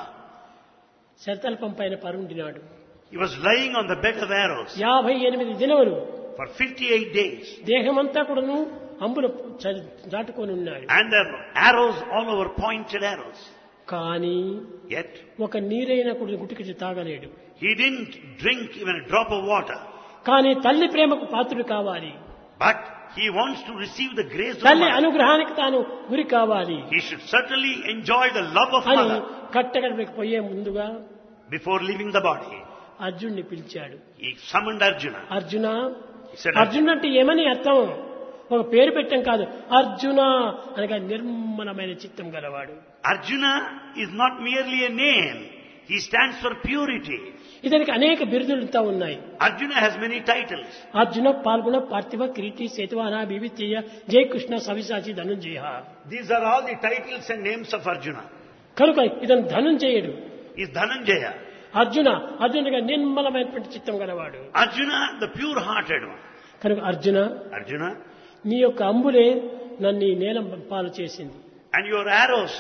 A: శరతల్పం పైన పరుండినాడు.
B: He was lying on the bed of arrows
A: యాభై ఎనిమిది దినములు
B: for fifty-eight days.
A: దేహమంతా కూడాను అంబుల దాటుకొని ఉన్నాడు.
B: And there were arrows all over, pointed arrows.
A: కానీ
B: Yet
A: ఒక నీరైనా కూడా గుటికి తాగలేడు.
B: he didn't drink even a drop of water.
A: కానీ తల్లి ప్రేమకు పాత్రుడు కావాలి.
B: But he wants to receive the grace of the
A: తల్లి
B: mother.
A: అనుగ్రహానికి తాను గురి కావాలి
B: He should certainly enjoy the love of
A: అని
B: mother
A: కట్టకడపకి పోయే ముందుగా
B: before leaving the body.
A: అర్జున్ని పిలిచాడు.
B: He summoned Arjuna.
A: Arjuna,
B: He said,
A: Arjun అంటే ఏమని అర్థం? ఒక పేరు పెట్టం కాదు, అర్జున అనగా నిర్మలమైన చిత్తం గలవాడు.
B: Arjuna is not merely a name. He stands for purity.
A: ఇతనికి అనేక బిరుదులతో ఉన్నాయి.
B: Arjuna has many titles.
A: Arjuna, పాల్గొన, పార్థివ, కిరీటి, సేతువాన, బివిత్య, జయ Krishna, సవిసాచి, Dhanunjaya.
B: These are all the titles and names of Arjuna.
A: కనుక ఇతను ధనుంజయుడు.
B: He is Dhananjaya.
A: అర్జున, అర్జునుడిగా నిర్మలమైనటువంటి చిత్తం గలవాడు.
B: Arjuna, the pure-hearted one.
A: కనుక అర్జున,
B: Arjuna,
A: నీ యొక్క అంబులే నన్ను ఈ నేల పాలు చేసింది.
B: and your arrows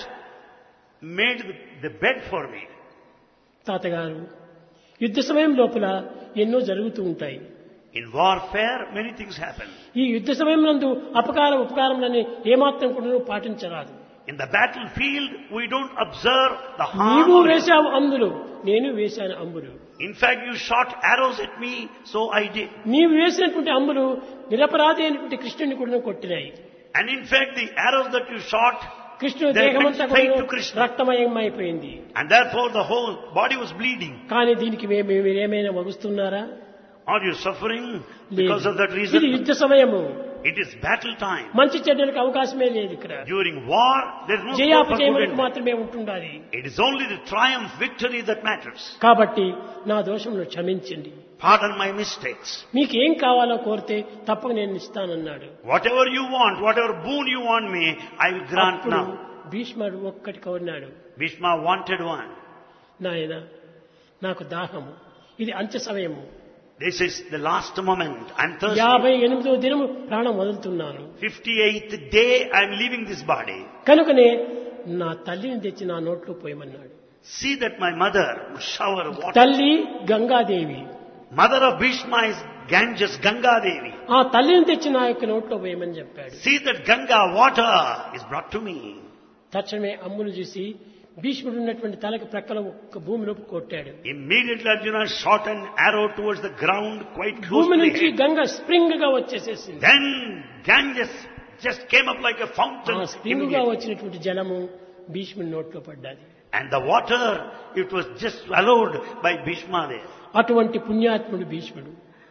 B: made the bed for me.
A: తాతగారు, యుద్ధ సమయం లోపల ఎన్నో జరుగుతూ ఉంటాయి.
B: In warfare, many things happen.
A: ఈ యుద్ధ సమయం నందు అపకార ఉపకారములని ఏమాత్రం కూడా పాటించరాదు.
B: In the battlefield, we don't observe the harm.
A: నీవు
B: or-
A: వేశావు అంబులు, నేను వేశాను అంబులు.
B: In fact, you shot arrows at me, so I did.
A: నీవు వేసినటువంటి అంబులు నిరపరాధి అయినటువంటి కృష్ణుని కూడా కొట్టినాయి.
B: And in fact, the arrows that you shot,
A: కృష్ణుని
B: They
A: దేహమంతా
B: went straight
A: కూడా
B: to Krishna.
A: రక్తమయమైపోయింది.
B: and therefore the whole body was bleeding.
A: కానీ దీనికి మేము మీరేమైనా వగుస్తున్నారా?
B: Are you suffering
A: లేదు.
B: because of that
A: ఇది
B: reason?
A: యుద్ధ సమయము.
B: It is battle time.
A: మంచి చెడ్డలకు అవకాశమే లేదు ఇక్కడ.
B: During war, there is no scope for good
A: జయాపజయములకు
B: and bad.
A: మాత్రమే ఉంటుండాలి.
B: It is only the triumph, victory that matters.
A: కాబట్టి నా దోషమును క్షమించండి.
B: Pardon my mistakes.
A: మీకు ఏం కావాలో కోరితే తప్పక నేను ఇస్తానన్నాడు.
B: Whatever you want, whatever boon you want me, I will grant
A: అప్పుడు
B: now.
A: భీష్ముడు ఒక్కటి కోరినాడు.
B: Bhishma wanted one.
A: నాయన, నాకు దాహము, ఇది అంత్య సమయము.
B: This is the last moment. I'm thirsty.
A: యాభై ఎనిమిదో దినము ప్రాణం వదులుతున్నాను.
B: fifty-eighth day, I'm leaving this body.
A: కనుకనే నా తల్లిని తెచ్చి నా నోట్లో పోయమన్నాడు.
B: See that my mother would shower water.
A: తల్లి Gangadevi.
B: Mother of Bhishma is Ganges, Ganga Devi.
A: ఆ తల్లిని తెచ్చి నా యొక్క నోట్లో పోయమని చెప్పాడు.
B: See that Ganga water is brought to me.
A: తక్షణమే అమ్మును చూసి భీష్ముడు ఉన్నటువంటి తలకు ప్రక్కల ఒక్క భూమిలోకి కొట్టాడు.
B: Immediately Arjuna shot an arrow towards the ground quite close
A: భూమి
B: to the
A: నుంచి
B: head.
A: గంగ స్ప్రింగ్ గా వచ్చేసేసింది.
B: Then Ganges just came up like a fountain.
A: ఆ స్ప్రింగ్ గా
B: immediately.
A: వచ్చినటువంటి జలము భీష్ముడి నోట్లో పడ్డది.
B: And the water, it was just swallowed by Bhishma there.
A: అటువంటి పుణ్యాత్ముడు భీష్ముడు.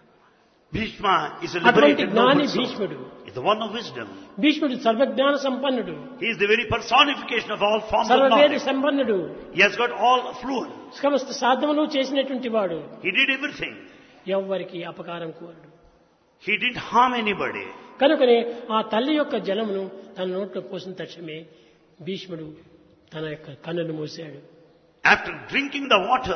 B: Bhishma is a
A: అటువంటి
B: liberated
A: జ్ఞాని
B: noble soul.
A: భీష్ముడు.
B: He's the one of wisdom.
A: భీష్ముడు సర్వజ్ఞాన సంపన్నుడు,
B: He is the very personification of all forms of
A: సర్వవేద
B: knowledge.
A: సంపన్నుడు,
B: He has got all affluence.
A: సమస్త సాధనలు చేసినటువంటి వాడు.
B: He did everything.
A: ఎవ్వరికి అపకారం కోరడు.
B: He didn't harm anybody.
A: కనుకనే ఆ తల్లి యొక్క జలమును తన నోట్లో పోసిన తక్షణమే భీష్ముడు తన యొక్క కన్నులు మూసాడు.
B: After drinking the water,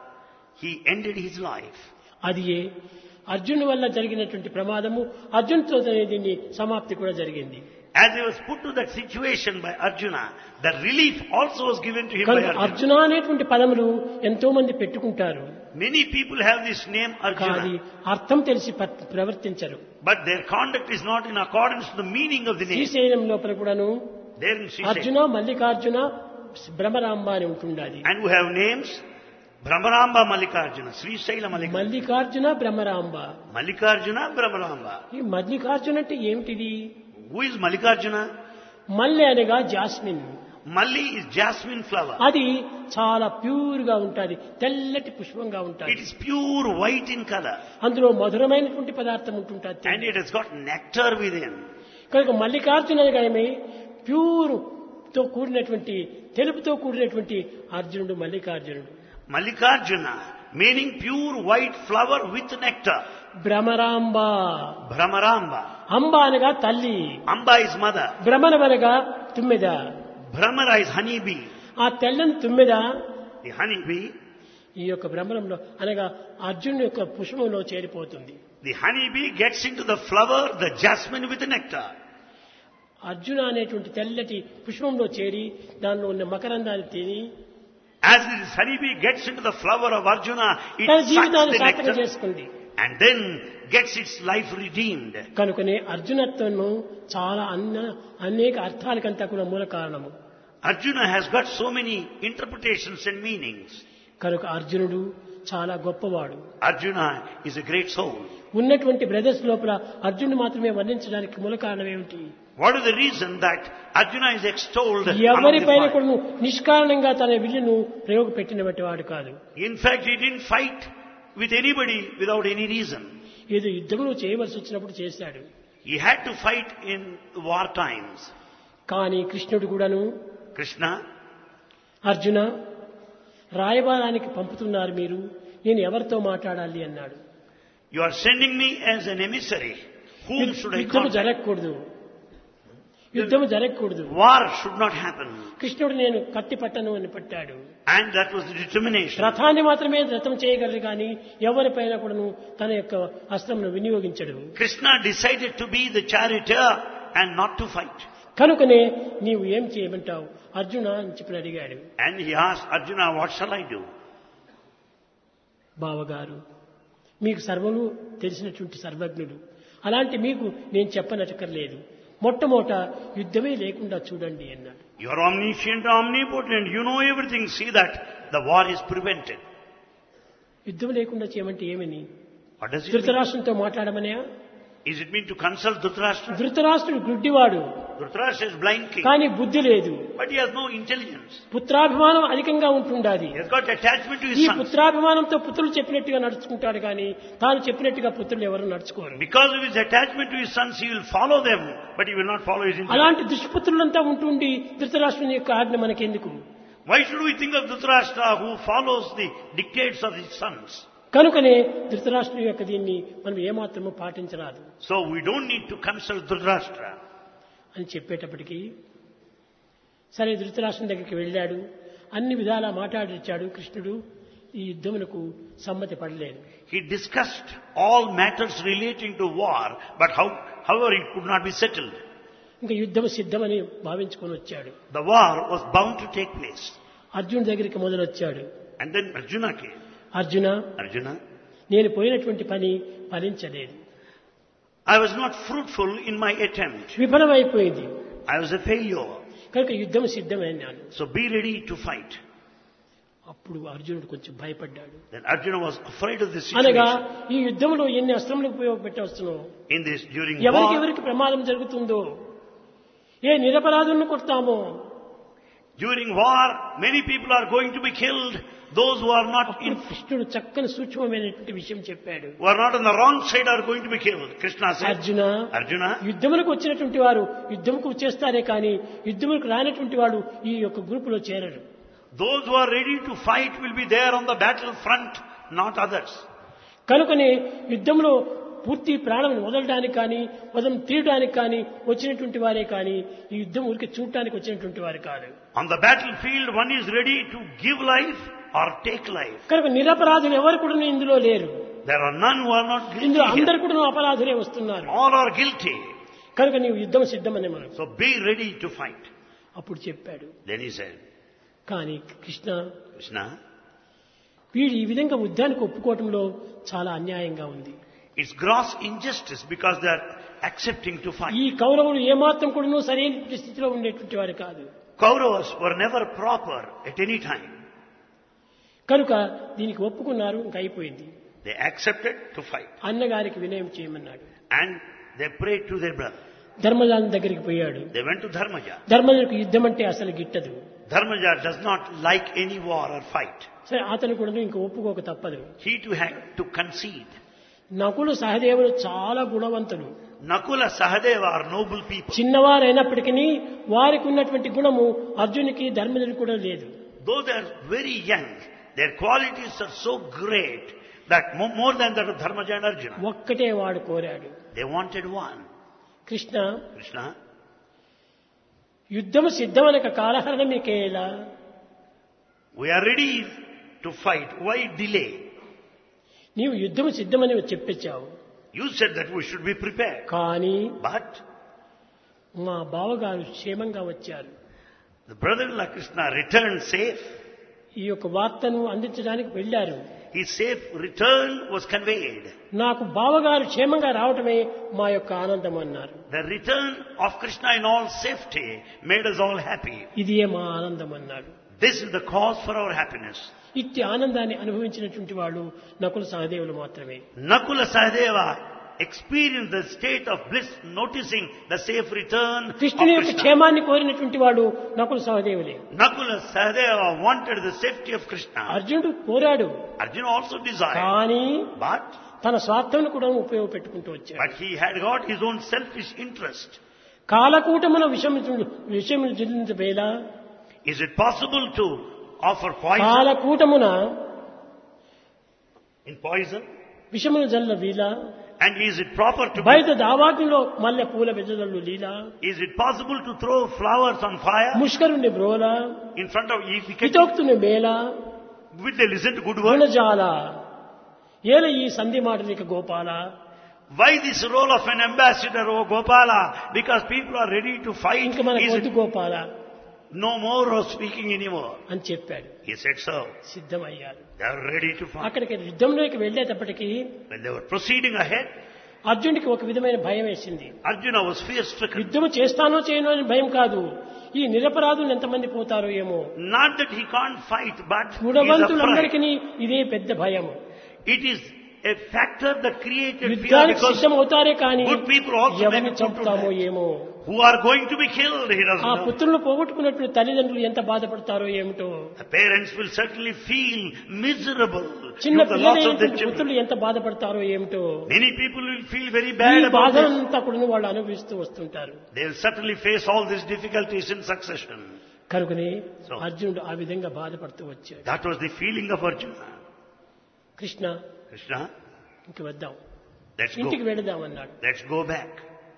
B: he ended his life.
A: అది అర్జును వల్ల జరిగినటువంటి ప్రమాదము. అర్జున్తో దీన్ని సమాప్తి కూడా జరిగింది.
B: As he was put to that situation by Arjuna, the relief also was given to him by
A: కనుక
B: Arjuna.
A: అర్జున అనేటువంటి పదములు ఎంతో మంది పెట్టుకుంటారు.
B: Many people have this name
A: కానీ
B: Arjuna,
A: అర్థం తెలిసి ప- ప్రవర్తించరు.
B: but their conduct is not in accordance to the meaning of the name.
A: Srisailam లోపల కూడాను
B: There in Shisha.
A: Arjuna, Mallikarjuna, Bhramaramba అని ఉంటుండాలి.
B: And we have names Brahmaramba Mallikarjuna, Sri Shaila Mallikarjuna.
A: Mallikarjuna Bhramaramba.
B: Mallikarjuna Brahmaramba.
A: ఈ మల్లికార్జున అంటే ఏమిటిది?
B: Who is Mallikarjuna?
A: మల్లె అనగా jasmine.
B: Malli is jasmine flower.
A: అది చాలా ప్యూర్ గా ఉంటుంది, తెల్లటి పుష్పంగా
B: It
A: ఉంటుంది.
B: is pure white in color.
A: అందులో మధురమైనటువంటి పదార్థం ఉంటుంటుంది.
B: And it has got nectar within.
A: కనుక మల్లికార్జున అనగానే ప్యూర్ తో కూడినటువంటి, తెలుపుతో కూడినటువంటి అర్జునుడు మల్లికార్జునుడు.
B: Mallikarjuna, meaning pure white flower with nectar.
A: Bhramaramba.
B: Brahmaramba.
A: అంబ అనగా తల్లి,
B: Amba is mother.
A: భ్రమరం అనగా తుమ్మెద.
B: Brahmara is honeybee.
A: ఆ తెల్లని తుమ్మెద
B: The honeybee,
A: ఈ యొక్క భ్రమరంలో అనగా అర్జునుడి యొక్క పుష్పంలో చేరిపోతుంది.
B: the honeybee gets into the flower, the jasmine with the nectar.
A: Arjuna అనేటువంటి తెల్లటి పుష్పంలో చేరి దానిలో ఉన్న మకరందాన్ని తిని
B: As this honeybee gets into the flower of Arjuna, it
A: తన
B: sucks
A: జీవితాన్ని
B: the
A: సార్థకం
B: nectar
A: చేసుకుంది.
B: and then gets its life redeemed.
A: కనుకనే అర్జునత్వము చాలా అన్న అనేక అర్థాలకంతా కూడా మూల కారణము.
B: Arjuna has got so many interpretations and meanings.
A: కనుక అర్జునుడు చాలా గొప్పవాడు.
B: Arjuna is a great soul.
A: ఉన్నటువంటి బ్రదర్స్ లోపల అర్జునుడు మాత్రమే వర్ణించడానికి మూల కారణం ఏమిటి?
B: What is the reason that Arjuna is extolled among the
A: ఎవరిపైన
B: five?
A: కూడా నిష్కారణంగా తన విల్లును ప్రయోగపెట్టినటువంటి వాడు కాదు.
B: In fact, he didn't fight with anybody without any reason.
A: ఏదో యుద్ధంలో చేయవలసి వచ్చినప్పుడు చేశాడు.
B: He had to fight in war times.
A: కానీ కృష్ణుడు కూడాను,
B: Krishna,
A: అర్జున రాయబారానికి పంపుతున్నారు మీరు, నేను ఎవరితో మాట్లాడాలి అన్నాడు.
B: you are sending me as an emissary. Whom should I
A: యుద్ధము
B: contact?
A: జరగకూడదు, యుద్ధము జరగకూడదు.
B: War should not happen.
A: కృష్ణుడు నేను కత్తి పట్టను అని పట్టాడు.
B: And that was the determination.
A: రథాన్ని మాత్రమే రథం చేయగలరు కానీ ఎవరిపైన కూడాను తన యొక్క అస్త్రమును వినియోగించడు.
B: Krishna decided to be the charioteer and not to fight.
A: కనుకనే నీవు ఏం చేయమంటావు అర్జున అని చెప్పి అడిగాడు.
B: And he asked Arjuna, what shall I do?
A: బావగారు, మీకు సర్వము తెలిసినటువంటి సర్వజ్ఞుడు, అలాంటి మీకు నేను చెప్పనక్కర్లేదు, మొట్టమొదట యుద్ధమే లేకుండా చూడండి అన్నాడు.
B: You are omniscient, omnipotent. You know everything. See that the war is prevented.
A: యుద్ధం లేకుండా చేయమంటే ఏమని?
B: What does it mean?
A: ధృతరాష్ట్రంతో మాట్లాడమనే?
B: Is it mean to consult Dhritarashtra?
A: ధృతరాష్ట్రుడు గుడ్డివాడు,
B: Dhritarashtra is blind king.
A: కానీ బుద్ధి లేదు.
B: But he has no intelligence.
A: పుత్రాభిమానం అధికంగా ఉంటుండాది.
B: He has got attachment to his
A: ఈ
B: sons.
A: పుత్రాభిమానంతో పుత్రులు చెప్పినట్టుగా నడుచుకుంటాడు కానీ తాను చెప్పినట్టుగా పుత్రులు ఎవరు నడుచుకోరు.
B: Because of his attachment to his sons, he will follow them, but he will not follow his intelligence.
A: అలాంటి దుష్పుత్రులంతా ఉంటుండి ధృతరాష్ట్రుని యొక్క ఆజ్ఞ మనకెందుకు?
B: Why should we think of Dhritarashtra who follows the dictates of his sons?
A: కనుకనే ధృతరాష్ట్రుని యొక్క దీన్ని మనం ఏమాత్రమూ పాటించరాదు
B: So we don't need to consult Dhritarashtra.
A: అని చెప్పేటప్పటికీ సరే ధృతరాష్ట్రుని దగ్గరికి వెళ్ళాడు. అన్ని విధాలా మాట్లాడిచ్చాడు. కృష్ణుడు ఈ యుద్ధమునకు సమ్మతి పడలేదు.
B: He discussed all matters relating to war, but how, however it could not be settled.
A: ఇంకా యుద్ధం సిద్ధమని భావించుకొని వచ్చాడు.
B: The war was bound to take place.
A: అర్జునుడి దగ్గరికి మొదలొచ్చాడు.
B: And then Arjuna came.
A: Arjuna,
B: Arjuna,
A: నేను పోయినటువంటి పని ఫలించలేదు,
B: I was not fruitful in my attempt.
A: విఫలమైపోయింది.
B: I was a failure.
A: కనుక యుద్ధం సిద్ధమైనాను.
B: So be ready to fight.
A: అప్పుడు అర్జునుడు కొంచెం భయపడ్డాడు.
B: Then Arjuna was afraid of this
A: అనగా
B: situation.
A: ఈ యుద్ధంలో ఎన్ని అస్త్రములు ఉపయోగపెట్టవచ్చునో,
B: In this, during
A: ఎవరికి
B: war,
A: ఎవరికి ప్రమాదం జరుగుతుందో, ఏ నిరపరాధులను కొడతామో,
B: during war, many people are going to be killed. Those who are not
A: అప్పుడు
B: in,
A: కృష్ణుడు చక్కని సూక్ష్మమైనటువంటి విషయం చెప్పాడు.
B: who are not on the wrong side are going to be killed. Krishna said,
A: Arjuna,
B: Arjuna,
A: యుద్ధములకు వచ్చినటువంటి వారు యుద్ధముకు వచ్చేస్తారే కానీ యుద్ధములకు రానటువంటి వాడు ఈ యొక్క గ్రూపులో చేరడు.
B: those who are ready to fight will be there on the battle front, not others.
A: కనుకనే యుద్ధంలో పూర్తి ప్రాణం వదలడానికి కానీ వదం తీయడానికి కానీ వచ్చినటువంటి వారే కానీ ఈ యుద్ధం ఊరికి చూడటానికి వచ్చినటువంటి వారు కాదు.
B: On the battlefield, one is ready to give life or take life.
A: కనుక నిరపరాధులు ఎవరు కూడా ఇందులో లేరు.
B: There are none who are not guilty
A: ఇందులో
B: here.
A: అందరు కూడా అపరాధులే వస్తున్నారు.
B: All are guilty.
A: కనుక నీవు యుద్ధం సిద్ధమని మనం
B: So be ready to fight.
A: అప్పుడు చెప్పాడు.
B: Then he said,
A: కానీ కృష్ణ,
B: Krishna,
A: వీడు ఈ విధంగా యుద్ధానికి ఒప్పుకోవటంలో చాలా అన్యాయంగా ఉంది.
B: it's gross injustice because they are accepting to fight.
A: ఈ కౌరవులు ఏమాత్రం కూడా సరైన స్థితిలో ఉండేటువంటి వారు కాదు.
B: Kauravas were never proper at any time.
A: కనుక దీనికి ఒప్పుకున్నారు, ఇంక అయిపోయింది.
B: They accepted to fight.
A: అన్నగారికి వినయం చేయమన్నాడు.
B: And they prayed to their brother.
A: ధర్మజాని దగ్గరికి పోయాడు.
B: They went to Dharmaja.
A: ధర్మజుడికి యుద్ధం అంటే అసలు గిట్టదు.
B: Dharmaja does not like any war or fight.
A: సరే అతను కూడా ఇంక ఒప్పుకోక తప్పదు.
B: He too had to concede.
A: Nakula సహదేవులు చాలా గుణవంతులు.
B: Nakula Sahadeva are noble people.
A: చిన్నవారైనప్పటికీ వారికి ఉన్నటువంటి గుణము అర్జునికి ధర్మజుడికి కూడా లేదు.
B: Though they are very young, their qualities are so great that mo- more than that of Dharmaja and Arjuna.
A: ఒక్కటే వాడు కోరాడు.
B: They wanted one.
A: Krishna,
B: Krishna,
A: యుద్ధము సిద్ధమనక కాలహరణ మీకేలా?
B: we are ready to fight. Why delay?
A: నీవు యుద్ధము సిద్ధమని చెప్పొచ్చావు.
B: You said that we should be prepared.
A: కానీ
B: But
A: మా బావగారు క్షేమంగా వచ్చారు.
B: the brother-in-law Krishna returned safe.
A: ఈ యొక్క వార్తను అందించడానికి వెళ్ళారు.
B: His safe return was conveyed.
A: నాకు బావగారు క్షేమంగా రావటమే మా యొక్క ఆనందం అన్నారు.
B: The return of Krishna in all safety made us all happy.
A: ఇదియే మా ఆనందం అన్నాడు.
B: This is the cause for our happiness.
A: ఇట్టి ఆనందాన్ని అనుభవించినటువంటి వాళ్ళు నకుల సహదేవులు మాత్రమే.
B: Nakula Sahadeva experienced the state of bliss noticing the safe return of
A: కృష్ణుని యొక్క
B: Krishna.
A: క్షేమాన్ని కోరినటువంటి వాడు Nakula సహదేవులే.
B: Nakula Sahadeva wanted the safety of Krishna.
A: అర్జునుడు కోరాడు.
B: Arjuna also desired.
A: కానీ
B: But,
A: తన స్వార్థం కూడా ఉపయోగపెట్టుకుంటూ వచ్చాడు.
B: but he had got his own selfish interest.
A: కాలకూటమున విషము విషయములు జిల్లించబేల.
B: Is it possible to offer poison
A: కాలకూటమున
B: in poison?
A: విషములు జల్ల వీల.
B: And is it proper to
A: బయట దావాగ్నిలో మల్లె పూల వెజదల్లు లీల.
B: Is it possible to throw flowers on fire
A: ముష్కరుని బ్రోల.
B: in front of if we can,
A: హితోక్తుని mela.
B: will they listen to good words?
A: గుణజాల ఏల ఈ సంధి మాటలిక Gopala.
B: Why this role of an ambassador, O Gopala? Because people are ready to fight.
A: ఇంక మనకు
B: Is
A: వద్దు
B: it
A: Gopala
B: no more of speaking anymore?
A: అని చెప్పాడు.
B: He said so.
A: సిద్ధమయ్యారు.
B: They are ready to fight.
A: అక్కడికి యుద్ధంలోకి వెళ్ళేటప్పటికీ
B: When they were proceeding ahead,
A: అర్జునుడికి ఒక విధమైన భయం వేసింది.
B: Arjuna was fear-stricken.
A: యుద్ధము చేస్తానో చేయనో అని భయం కాదు, ఈ నిరపరాధులు ఎంతమంది పోతారో ఏమో.
B: Not that he can't fight, but he is afraid.
A: గుణవంతులందరికీ ఇదే పెద్ద భయం.
B: It is a factor that created fear
A: యుద్ధానికి
B: because
A: సిద్ధం అవుతారే కానీ
B: good people also may
A: ఎవరిని
B: be put to
A: చంపుతామో
B: death.
A: ఏమో.
B: Who are going to be killed, he doesn't
A: ఆ
B: know.
A: పుత్రులను పోగొట్టుకున్నట్లు తల్లిదండ్రులు ఎంత బాధపడతారో ఏమిటో.
B: The parents will certainly feel miserable
A: చిన్న
B: due to the loss of their
A: పిల్లలైనటువంటి
B: children.
A: పుత్రులు ఎంత బాధపడతారో ఏమిటో.
B: Many people will feel very
A: ఈ
B: bad about this.
A: బాధలంతా కూడా వాళ్ళు అనుభవిస్తూ వస్తుంటారు.
B: They will certainly face all these difficulties in succession.
A: కనుకనే
B: So.
A: అర్జునుడు ఆ విధంగా బాధపడుతూ వచ్చాడు.
B: That was the feeling of Arjuna.
A: Krishna,
B: Krishna,
A: ఇంక వద్దాం,
B: let's
A: ఇంటికి
B: go.
A: వెళదాం అన్నాడు.
B: Let's go back.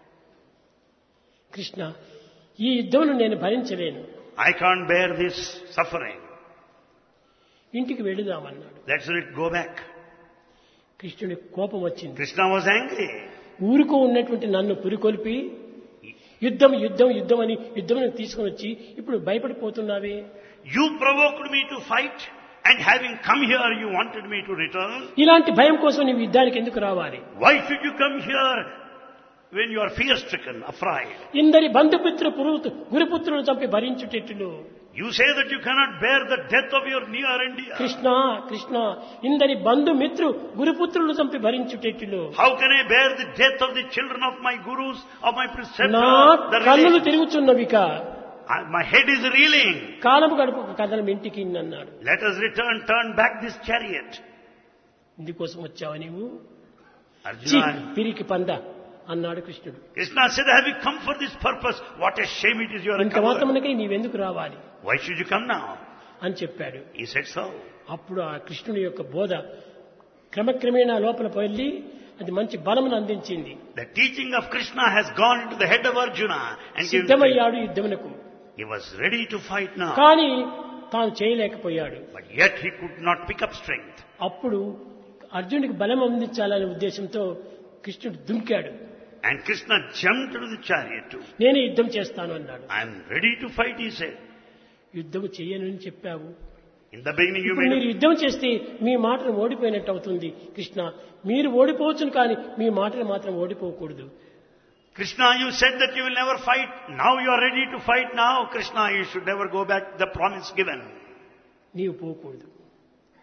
A: కృష్ణ, ఈ యుద్ధమును నేను భరించలేను,
B: I can't bear this suffering.
A: ఇంటికి వెళదాం అన్నాడు.
B: Let's let go back.
A: కృష్ణుడికి కోపం వచ్చింది.
B: Krishna was angry.
A: ఊరుకో ఉన్నటువంటి నన్ను పురికొల్పి యుద్ధం యుద్ధం యుద్ధం అని యుద్ధం తీసుకుని వచ్చి ఇప్పుడు భయపడిపోతున్నావే.
B: You provoked me to fight, and having come here, you wanted me to return.
A: ఇలాంటి భయం కోసం నీవు యుద్ధానికి ఎందుకు రావాలి?
B: Why should you come here when you are fear-stricken, afraid?
A: ఇందరి బంధుపుత్ర పురు గురుపుత్రులు చంపి భరించుటెట్లు.
B: You say that you cannot bear the death of your near and dear.
A: Krishna Krishna ఇందరి బంధుమిత్రు గురుపుత్రులు చంపి భరించుటెట్లు.
B: How can I bear the death of the children of my gurus, of my
A: నా
B: preceptors, the
A: కన్నులు
B: relations?
A: తిరుగుచున్నవిక,
B: I- My head is reeling.
A: కాలము గడుపు కథనం ఇంటికి అన్నాడు.
B: Let us return, turn back this chariot.
A: ఇందుకోసం వచ్చావా నీవు? ఛీ,
B: Arjuna,
A: పిరికి పంద అన్నాడు కృష్ణుడు.
B: Krishna said, have you come for this purpose? What a shame it is you are a
A: ఇంత
B: coward.
A: మాత్రమునకై నీవెందుకు రావాలి
B: Why should you come now?
A: అని చెప్పాడు.
B: He said so.
A: అప్పుడు ఆ కృష్ణుడి యొక్క బోధ క్రమక్రమేణా లోపల వెళ్ళి అది మంచి బలమును అందించింది.
B: The teaching of Krishna has gone into the head of Arjuna and given strength.
A: సిద్ధమయ్యాడు యుద్ధమునకు.
B: He was ready to fight now.
A: కానీ తాను చేయలేకపోయాడు.
B: But yet he could not pick up strength.
A: అప్పుడు అర్జునుడికి బలం అందించాలనే ఉద్దేశంతో కృష్ణుడు దుంకాడు.
B: And Krishna jumped into the chariot too.
A: నేను యుద్ధం చేస్తాను అన్నాడు.
B: I am ready to fight, he said.
A: యుద్ధం చెయ్యనని చెప్పావు.
B: In the beginning you
A: ఇప్పుడు
B: made
A: మీరు
B: a...
A: యుద్ధం చేస్తే మీ మాటలు ఓడిపోయినట్టు అవుతుంది. కృష్ణ, మీరు ఓడిపోవచ్చును కానీ మీ మాటలు మాత్రం ఓడిపోకూడదు.
B: Krishna, you said that you will never fight. Now you are ready to fight now. Krishna, you should never go back the promise given.
A: నీవు పోకూడదు.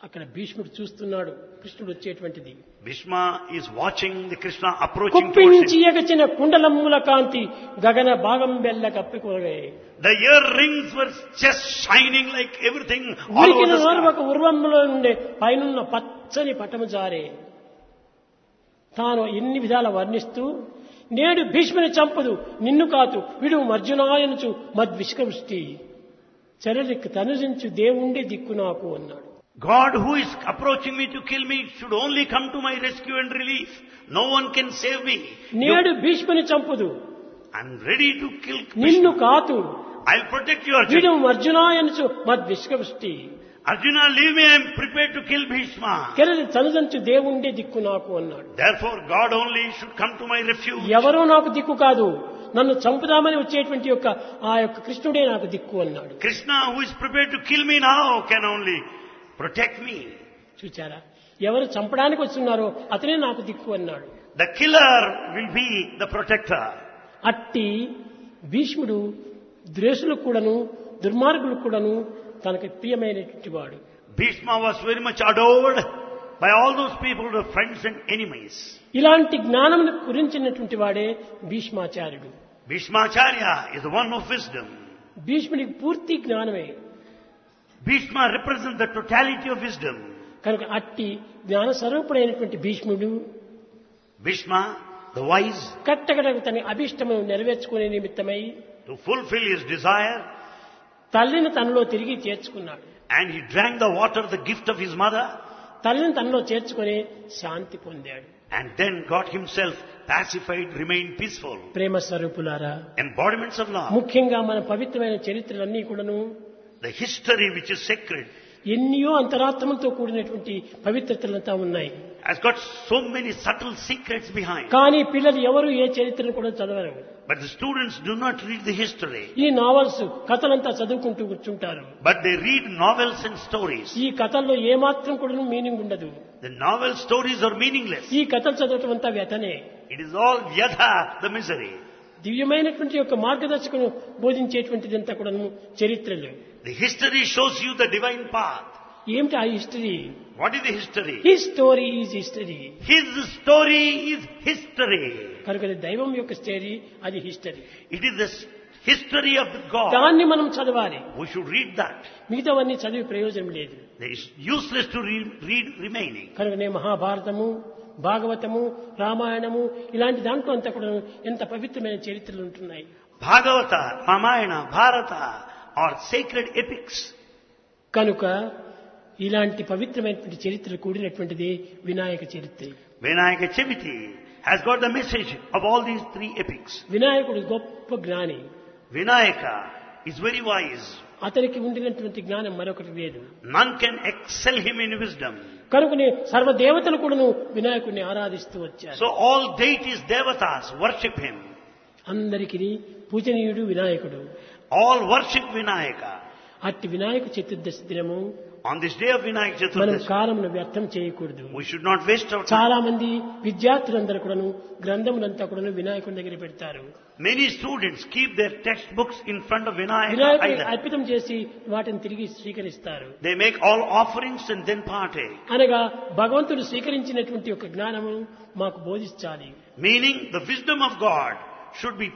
A: అక్కడ భీష్ముడు చూస్తున్నాడు కృష్ణుడు వచ్చేటువంటిది.
B: Bhishma is watching the Krishna approaching towards
A: కుప్పించి
B: him.
A: ఎగచిన కుండలమ్ముల కాంతి గగన భాగం బెల్ల కప్పికోగాయి.
B: The earrings were just shining like everything all over
A: ఉరికిన
B: the
A: నోరు
B: sky.
A: ఒక ఉర్వములో నుండే పైనున్న పచ్చని పటము జారే. తాను ఎన్ని విధాల వర్ణిస్తూ నేడు భీష్ముని చంపదు నిన్ను కాదు విడు అర్జునాయనుచు మద్విష్కృష్టి చరలికి తనుజించు దేవుండే దిక్కు నాకు అన్నాడు.
B: God who is approaching me to kill me should only come to my rescue and relief. No one can save me.
A: నేడు భీష్ముని చంపదు
B: I'm ready to kill
A: నిన్ను
B: Bhishma.
A: కాదు
B: I'll protect you,
A: విడు
B: Arjuna.
A: అర్జునాయనుచు మద్విష్కృష్టి
B: Arjuna, leave me. I'm prepared to kill Bhishma.
A: కెరలి తనుజంచు దేవుండే దిక్కు నాకు అన్నాడు.
B: Therefore, God only should come to my refuge.
A: ఎవరో నాకు దిక్కు కాదు నన్ను చంపుదామని వచ్చేటువంటి యొక్క ఆ యొక్క కృష్ణుడే నాకు దిక్కు అన్నాడు.
B: Krishna, who is prepared to kill me now, can only protect me.
A: చూచారా ఎవరు చంపడానికి వస్తున్నారో అతనే నాకు దిక్కు అన్నాడు.
B: The killer will be the protector.
A: అట్టి భీష్ముడు ద్వేషులకు కూడాను దుర్మార్గులకు కూడాను తనకు ప్రియమైనటువంటి వాడు.
B: Bhishma was very much adored by all those people, the friends and enemies.
A: ఇలాంటి జ్ఞానం గురించినటువంటి వాడే భీష్మాచార్యుడు.
B: Bhishmacharya is the one of wisdom.
A: భీష్ముడికి పూర్తి జ్ఞానమే.
B: Bhishma represents the totality of wisdom.
A: కనుక అట్టి జ్ఞాన స్వరూపుడైనటువంటి భీష్ముడు
B: Bhishma, the wise,
A: కట్టకడకు తన అభిష్టము నెరవేర్చుకునే నిమిత్తమై
B: to fulfill his desire,
A: తల్లిని తనలో తిరిగి చేర్చుకున్నాడు.
B: and he drank the water, the gift of his mother,
A: తల్లిని తనలో చేర్చుకుని శాంతి పొందాడు.
B: and then got himself pacified, remained peaceful.
A: ప్రేమ స్వరూపులారా
B: Embodiments of love.
A: ముఖ్యంగా మన పవిత్రమైన చరిత్రలన్నీ కూడాను
B: The history which is sacred
A: ఎన్నో అంతరాత్మలతో కూడినటువంటి పవిత్రతలంతా ఉన్నాయి.
B: has got so many subtle secrets behind.
A: కానీ పిల్లలు ఎవరు ఏ చరిత్రను కూడా చదవరు.
B: But the students do not read the history.
A: ఈ నావల్స్ కథలంతా చదువుకుంటూ కూర్చుంటారు.
B: But they read novels and stories.
A: ఈ కథల్లో ఏమాత్రం కూడా మీనింగ్ ఉండదు.
B: The novel stories are meaningless.
A: ఈ కథలు చదవటం అంతా వ్యతనే.
B: It is all yatha, the misery.
A: దివ్యమైనటువంటి యొక్క మార్గదర్శకును బోధించేటువంటిదంతా కూడా చరిత్రలు.
B: The history shows you the divine path.
A: ఏమిటి ఆ history?
B: What is the history?
A: His story is history.
B: His story is history.
A: కనుక దైవం యొక్క స్టోరీ అది history.
B: It is the history of God.
A: దాన్ని మనం చదవాలి.
B: We should read that.
A: మిగతావన్నీ చదివి ప్రయోజనం లేదు.
B: It is useless to read, read remaining.
A: కనుకనే మహాభారతము భాగవతము రామాయణము ఇలాంటి దాంట్లో అంతా కూడా ఎంత పవిత్రమైన చరిత్రలు ఉంటున్నాయి.
B: Bhagavata, Ramayana, Bharata are sacred epics.
A: కనుక ఇలాంటి పవిత్రమైనటువంటి చరిత్ర కూడినటువంటిది వినాయక చరిత్ర.
B: Vinayaka Chaviti has got the message of all these three epics.
A: వినాయకుడు గొప్ప జ్ఞాని.
B: Vinayaka is very wise.
A: అతనికి ఉండినటువంటి జ్ఞానం మరొకటి లేదు.
B: None can excel him in wisdom.
A: కనుకనే సర్వదేవతలు కూడాను వినాయకుడిని ఆరాధిస్తూ వచ్చారు.
B: So all deities, devatas worship him.
A: అందరికీ పూజనీయుడు వినాయకుడు.
B: All worship Vinayaka.
A: అట్టి వినాయక చతుర్దశి దినము
B: On this day of Vinayaka
A: మనం
B: Chaturdashi,
A: కాలమును వ్యర్థం చేయకూడదు.
B: we should not waste our time.
A: చాలా మంది విద్యార్థులందరూ కూడాను గ్రంథములంతా కూడాను వినాయకుడి దగ్గర పెడతారు.
B: Many students keep their textbooks in front of Vinayaka
A: వినాయకుడిని
B: island.
A: అర్పితం చేసి వాటిని తిరిగి స్వీకరిస్తారు.
B: They make all offerings and then partake.
A: అనగా భగవంతుడు స్వీకరించినటువంటి ఒక జ్ఞానము మాకు బోధించాలి.
B: Meaning the wisdom of God should be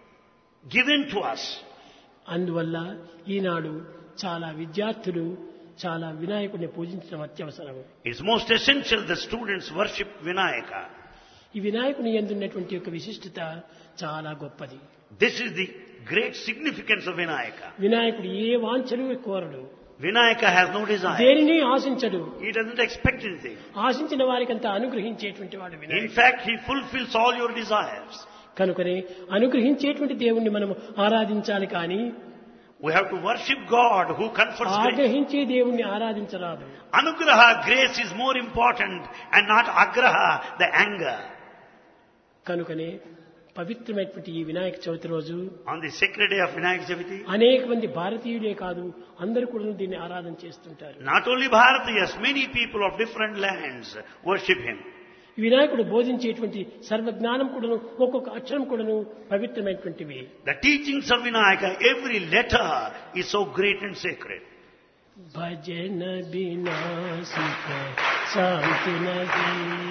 B: given to us.
A: అందువల్ల ఈనాడు చాలా విద్యార్థులు చాలా వినాయకుడిని పూజించడం అత్యవసరం.
B: It's most essential that students worship Vinayaka.
A: ఈ వినాయకుని యందున్నటువంటి యొక్క విశిష్టత చాలా గొప్పది.
B: This is the great significance of Vinayaka.
A: వినాయకుడు ఏ వాంఛలు కోరడు.
B: Vinayaka has no desire.
A: దేనిని ఆశించడు.
B: He doesn't expect anything.
A: ఆశించిన వారికంతా అనుగ్రహించేటువంటి వాడు
B: In
A: వినాయకుడు.
B: fact, he fulfills all your desires.
A: కనుకనే అనుగ్రహించేటువంటి దేవుణ్ణి మనం ఆరాధించాలి కానీ
B: We have to worship God who confers grace.
A: ఆగ్రహించే దేవుణ్ణి ఆరాధించరాదు.
B: Anugraha, grace is more important and not agraha, the anger.
A: కనుకనే పవిత్రమైనటువంటి ఈ వినాయక చవితి రోజు
B: On the sacred day of Vinayaka Chaviti,
A: అనేక మంది భారతీయులే కాదు అందరూ కూడా దీన్ని ఆరాధన చేస్తుంటారు.
B: not only Bharatiyas, many people of different lands worship him.
A: ఈ వినాయకుడు బోధించేటువంటి సర్వజ్ఞానం కూడాను ఒక్కొక్క అక్షరం కూడాను పవిత్రమైనటువంటివి.
B: The teachings of Vinayaka, every letter is so great and sacred.
A: भजन बिना सुख शांति नहीं,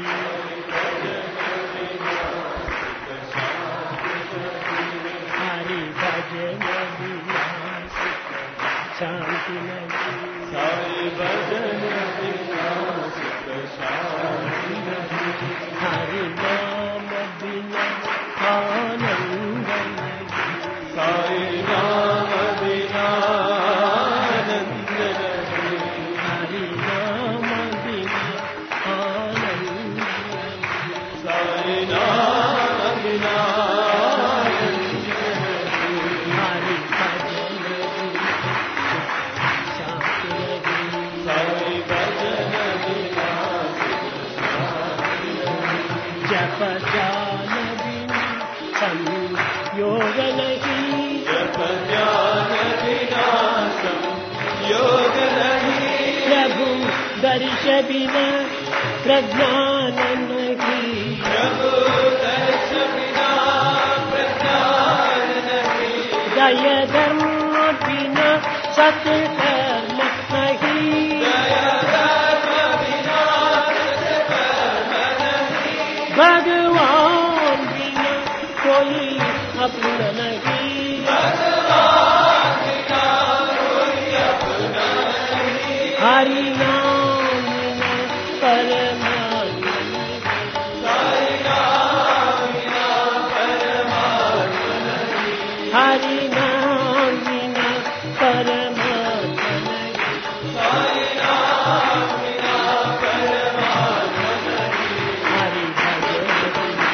A: हरि भजन बिना सुख शांति नहीं,
C: साई भजन बिना सुख शांति नहीं,
A: हरि नाम बिना आनंद नहीं,
C: साई नाम बिना आनंद नहीं,
A: हरि नाम बिना आनंद नहीं,
C: साई नाम बिना आनंद नहीं,
A: हरि भजन बिना शांति नहीं,
C: साई भजन बिना सुख शांति नहीं,
A: जप ध्यान बिना संयोग नहीं,
C: जप ध्यान बिना संयोग नहीं,
A: प्रभु दर्श बिना प्रज्ञान नहीं,
C: प्रभु दर्श बिना प्रज्ञान नहीं,
A: दय धर्म बिना सत्कर्म नहीं,
C: दया धर्म बिना सत्कर्म नहीं,
A: भगवान बिना कोई अपना नहीं,
C: भगवान बिना कोई अपना नहीं,
A: हरि नाम बिना परमात्मा नहीं,
C: साई नाम बिना परमात्मा नहीं,
A: हरि नाम बिना परमात्मा नहीं,
C: साई नाम बिना परमात्मा नहीं,
A: हरि भजन बिना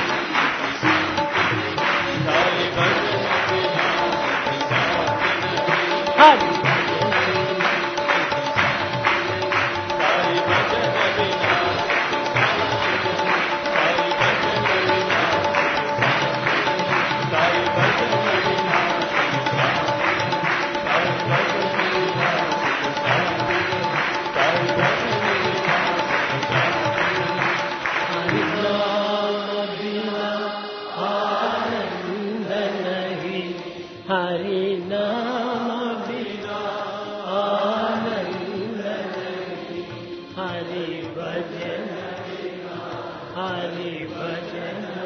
C: साई भजन बिना शांति नहीं,
A: हरि भजन बिना
C: साई भजन बिना साई भजन बिना साई भजन बिना साई भजन बिना साई भजन बिना
A: हरि नाम बिना आनंद नहीं, हरि नाम बिना आनंद नहीं, हरि भजन बिना हरि भजन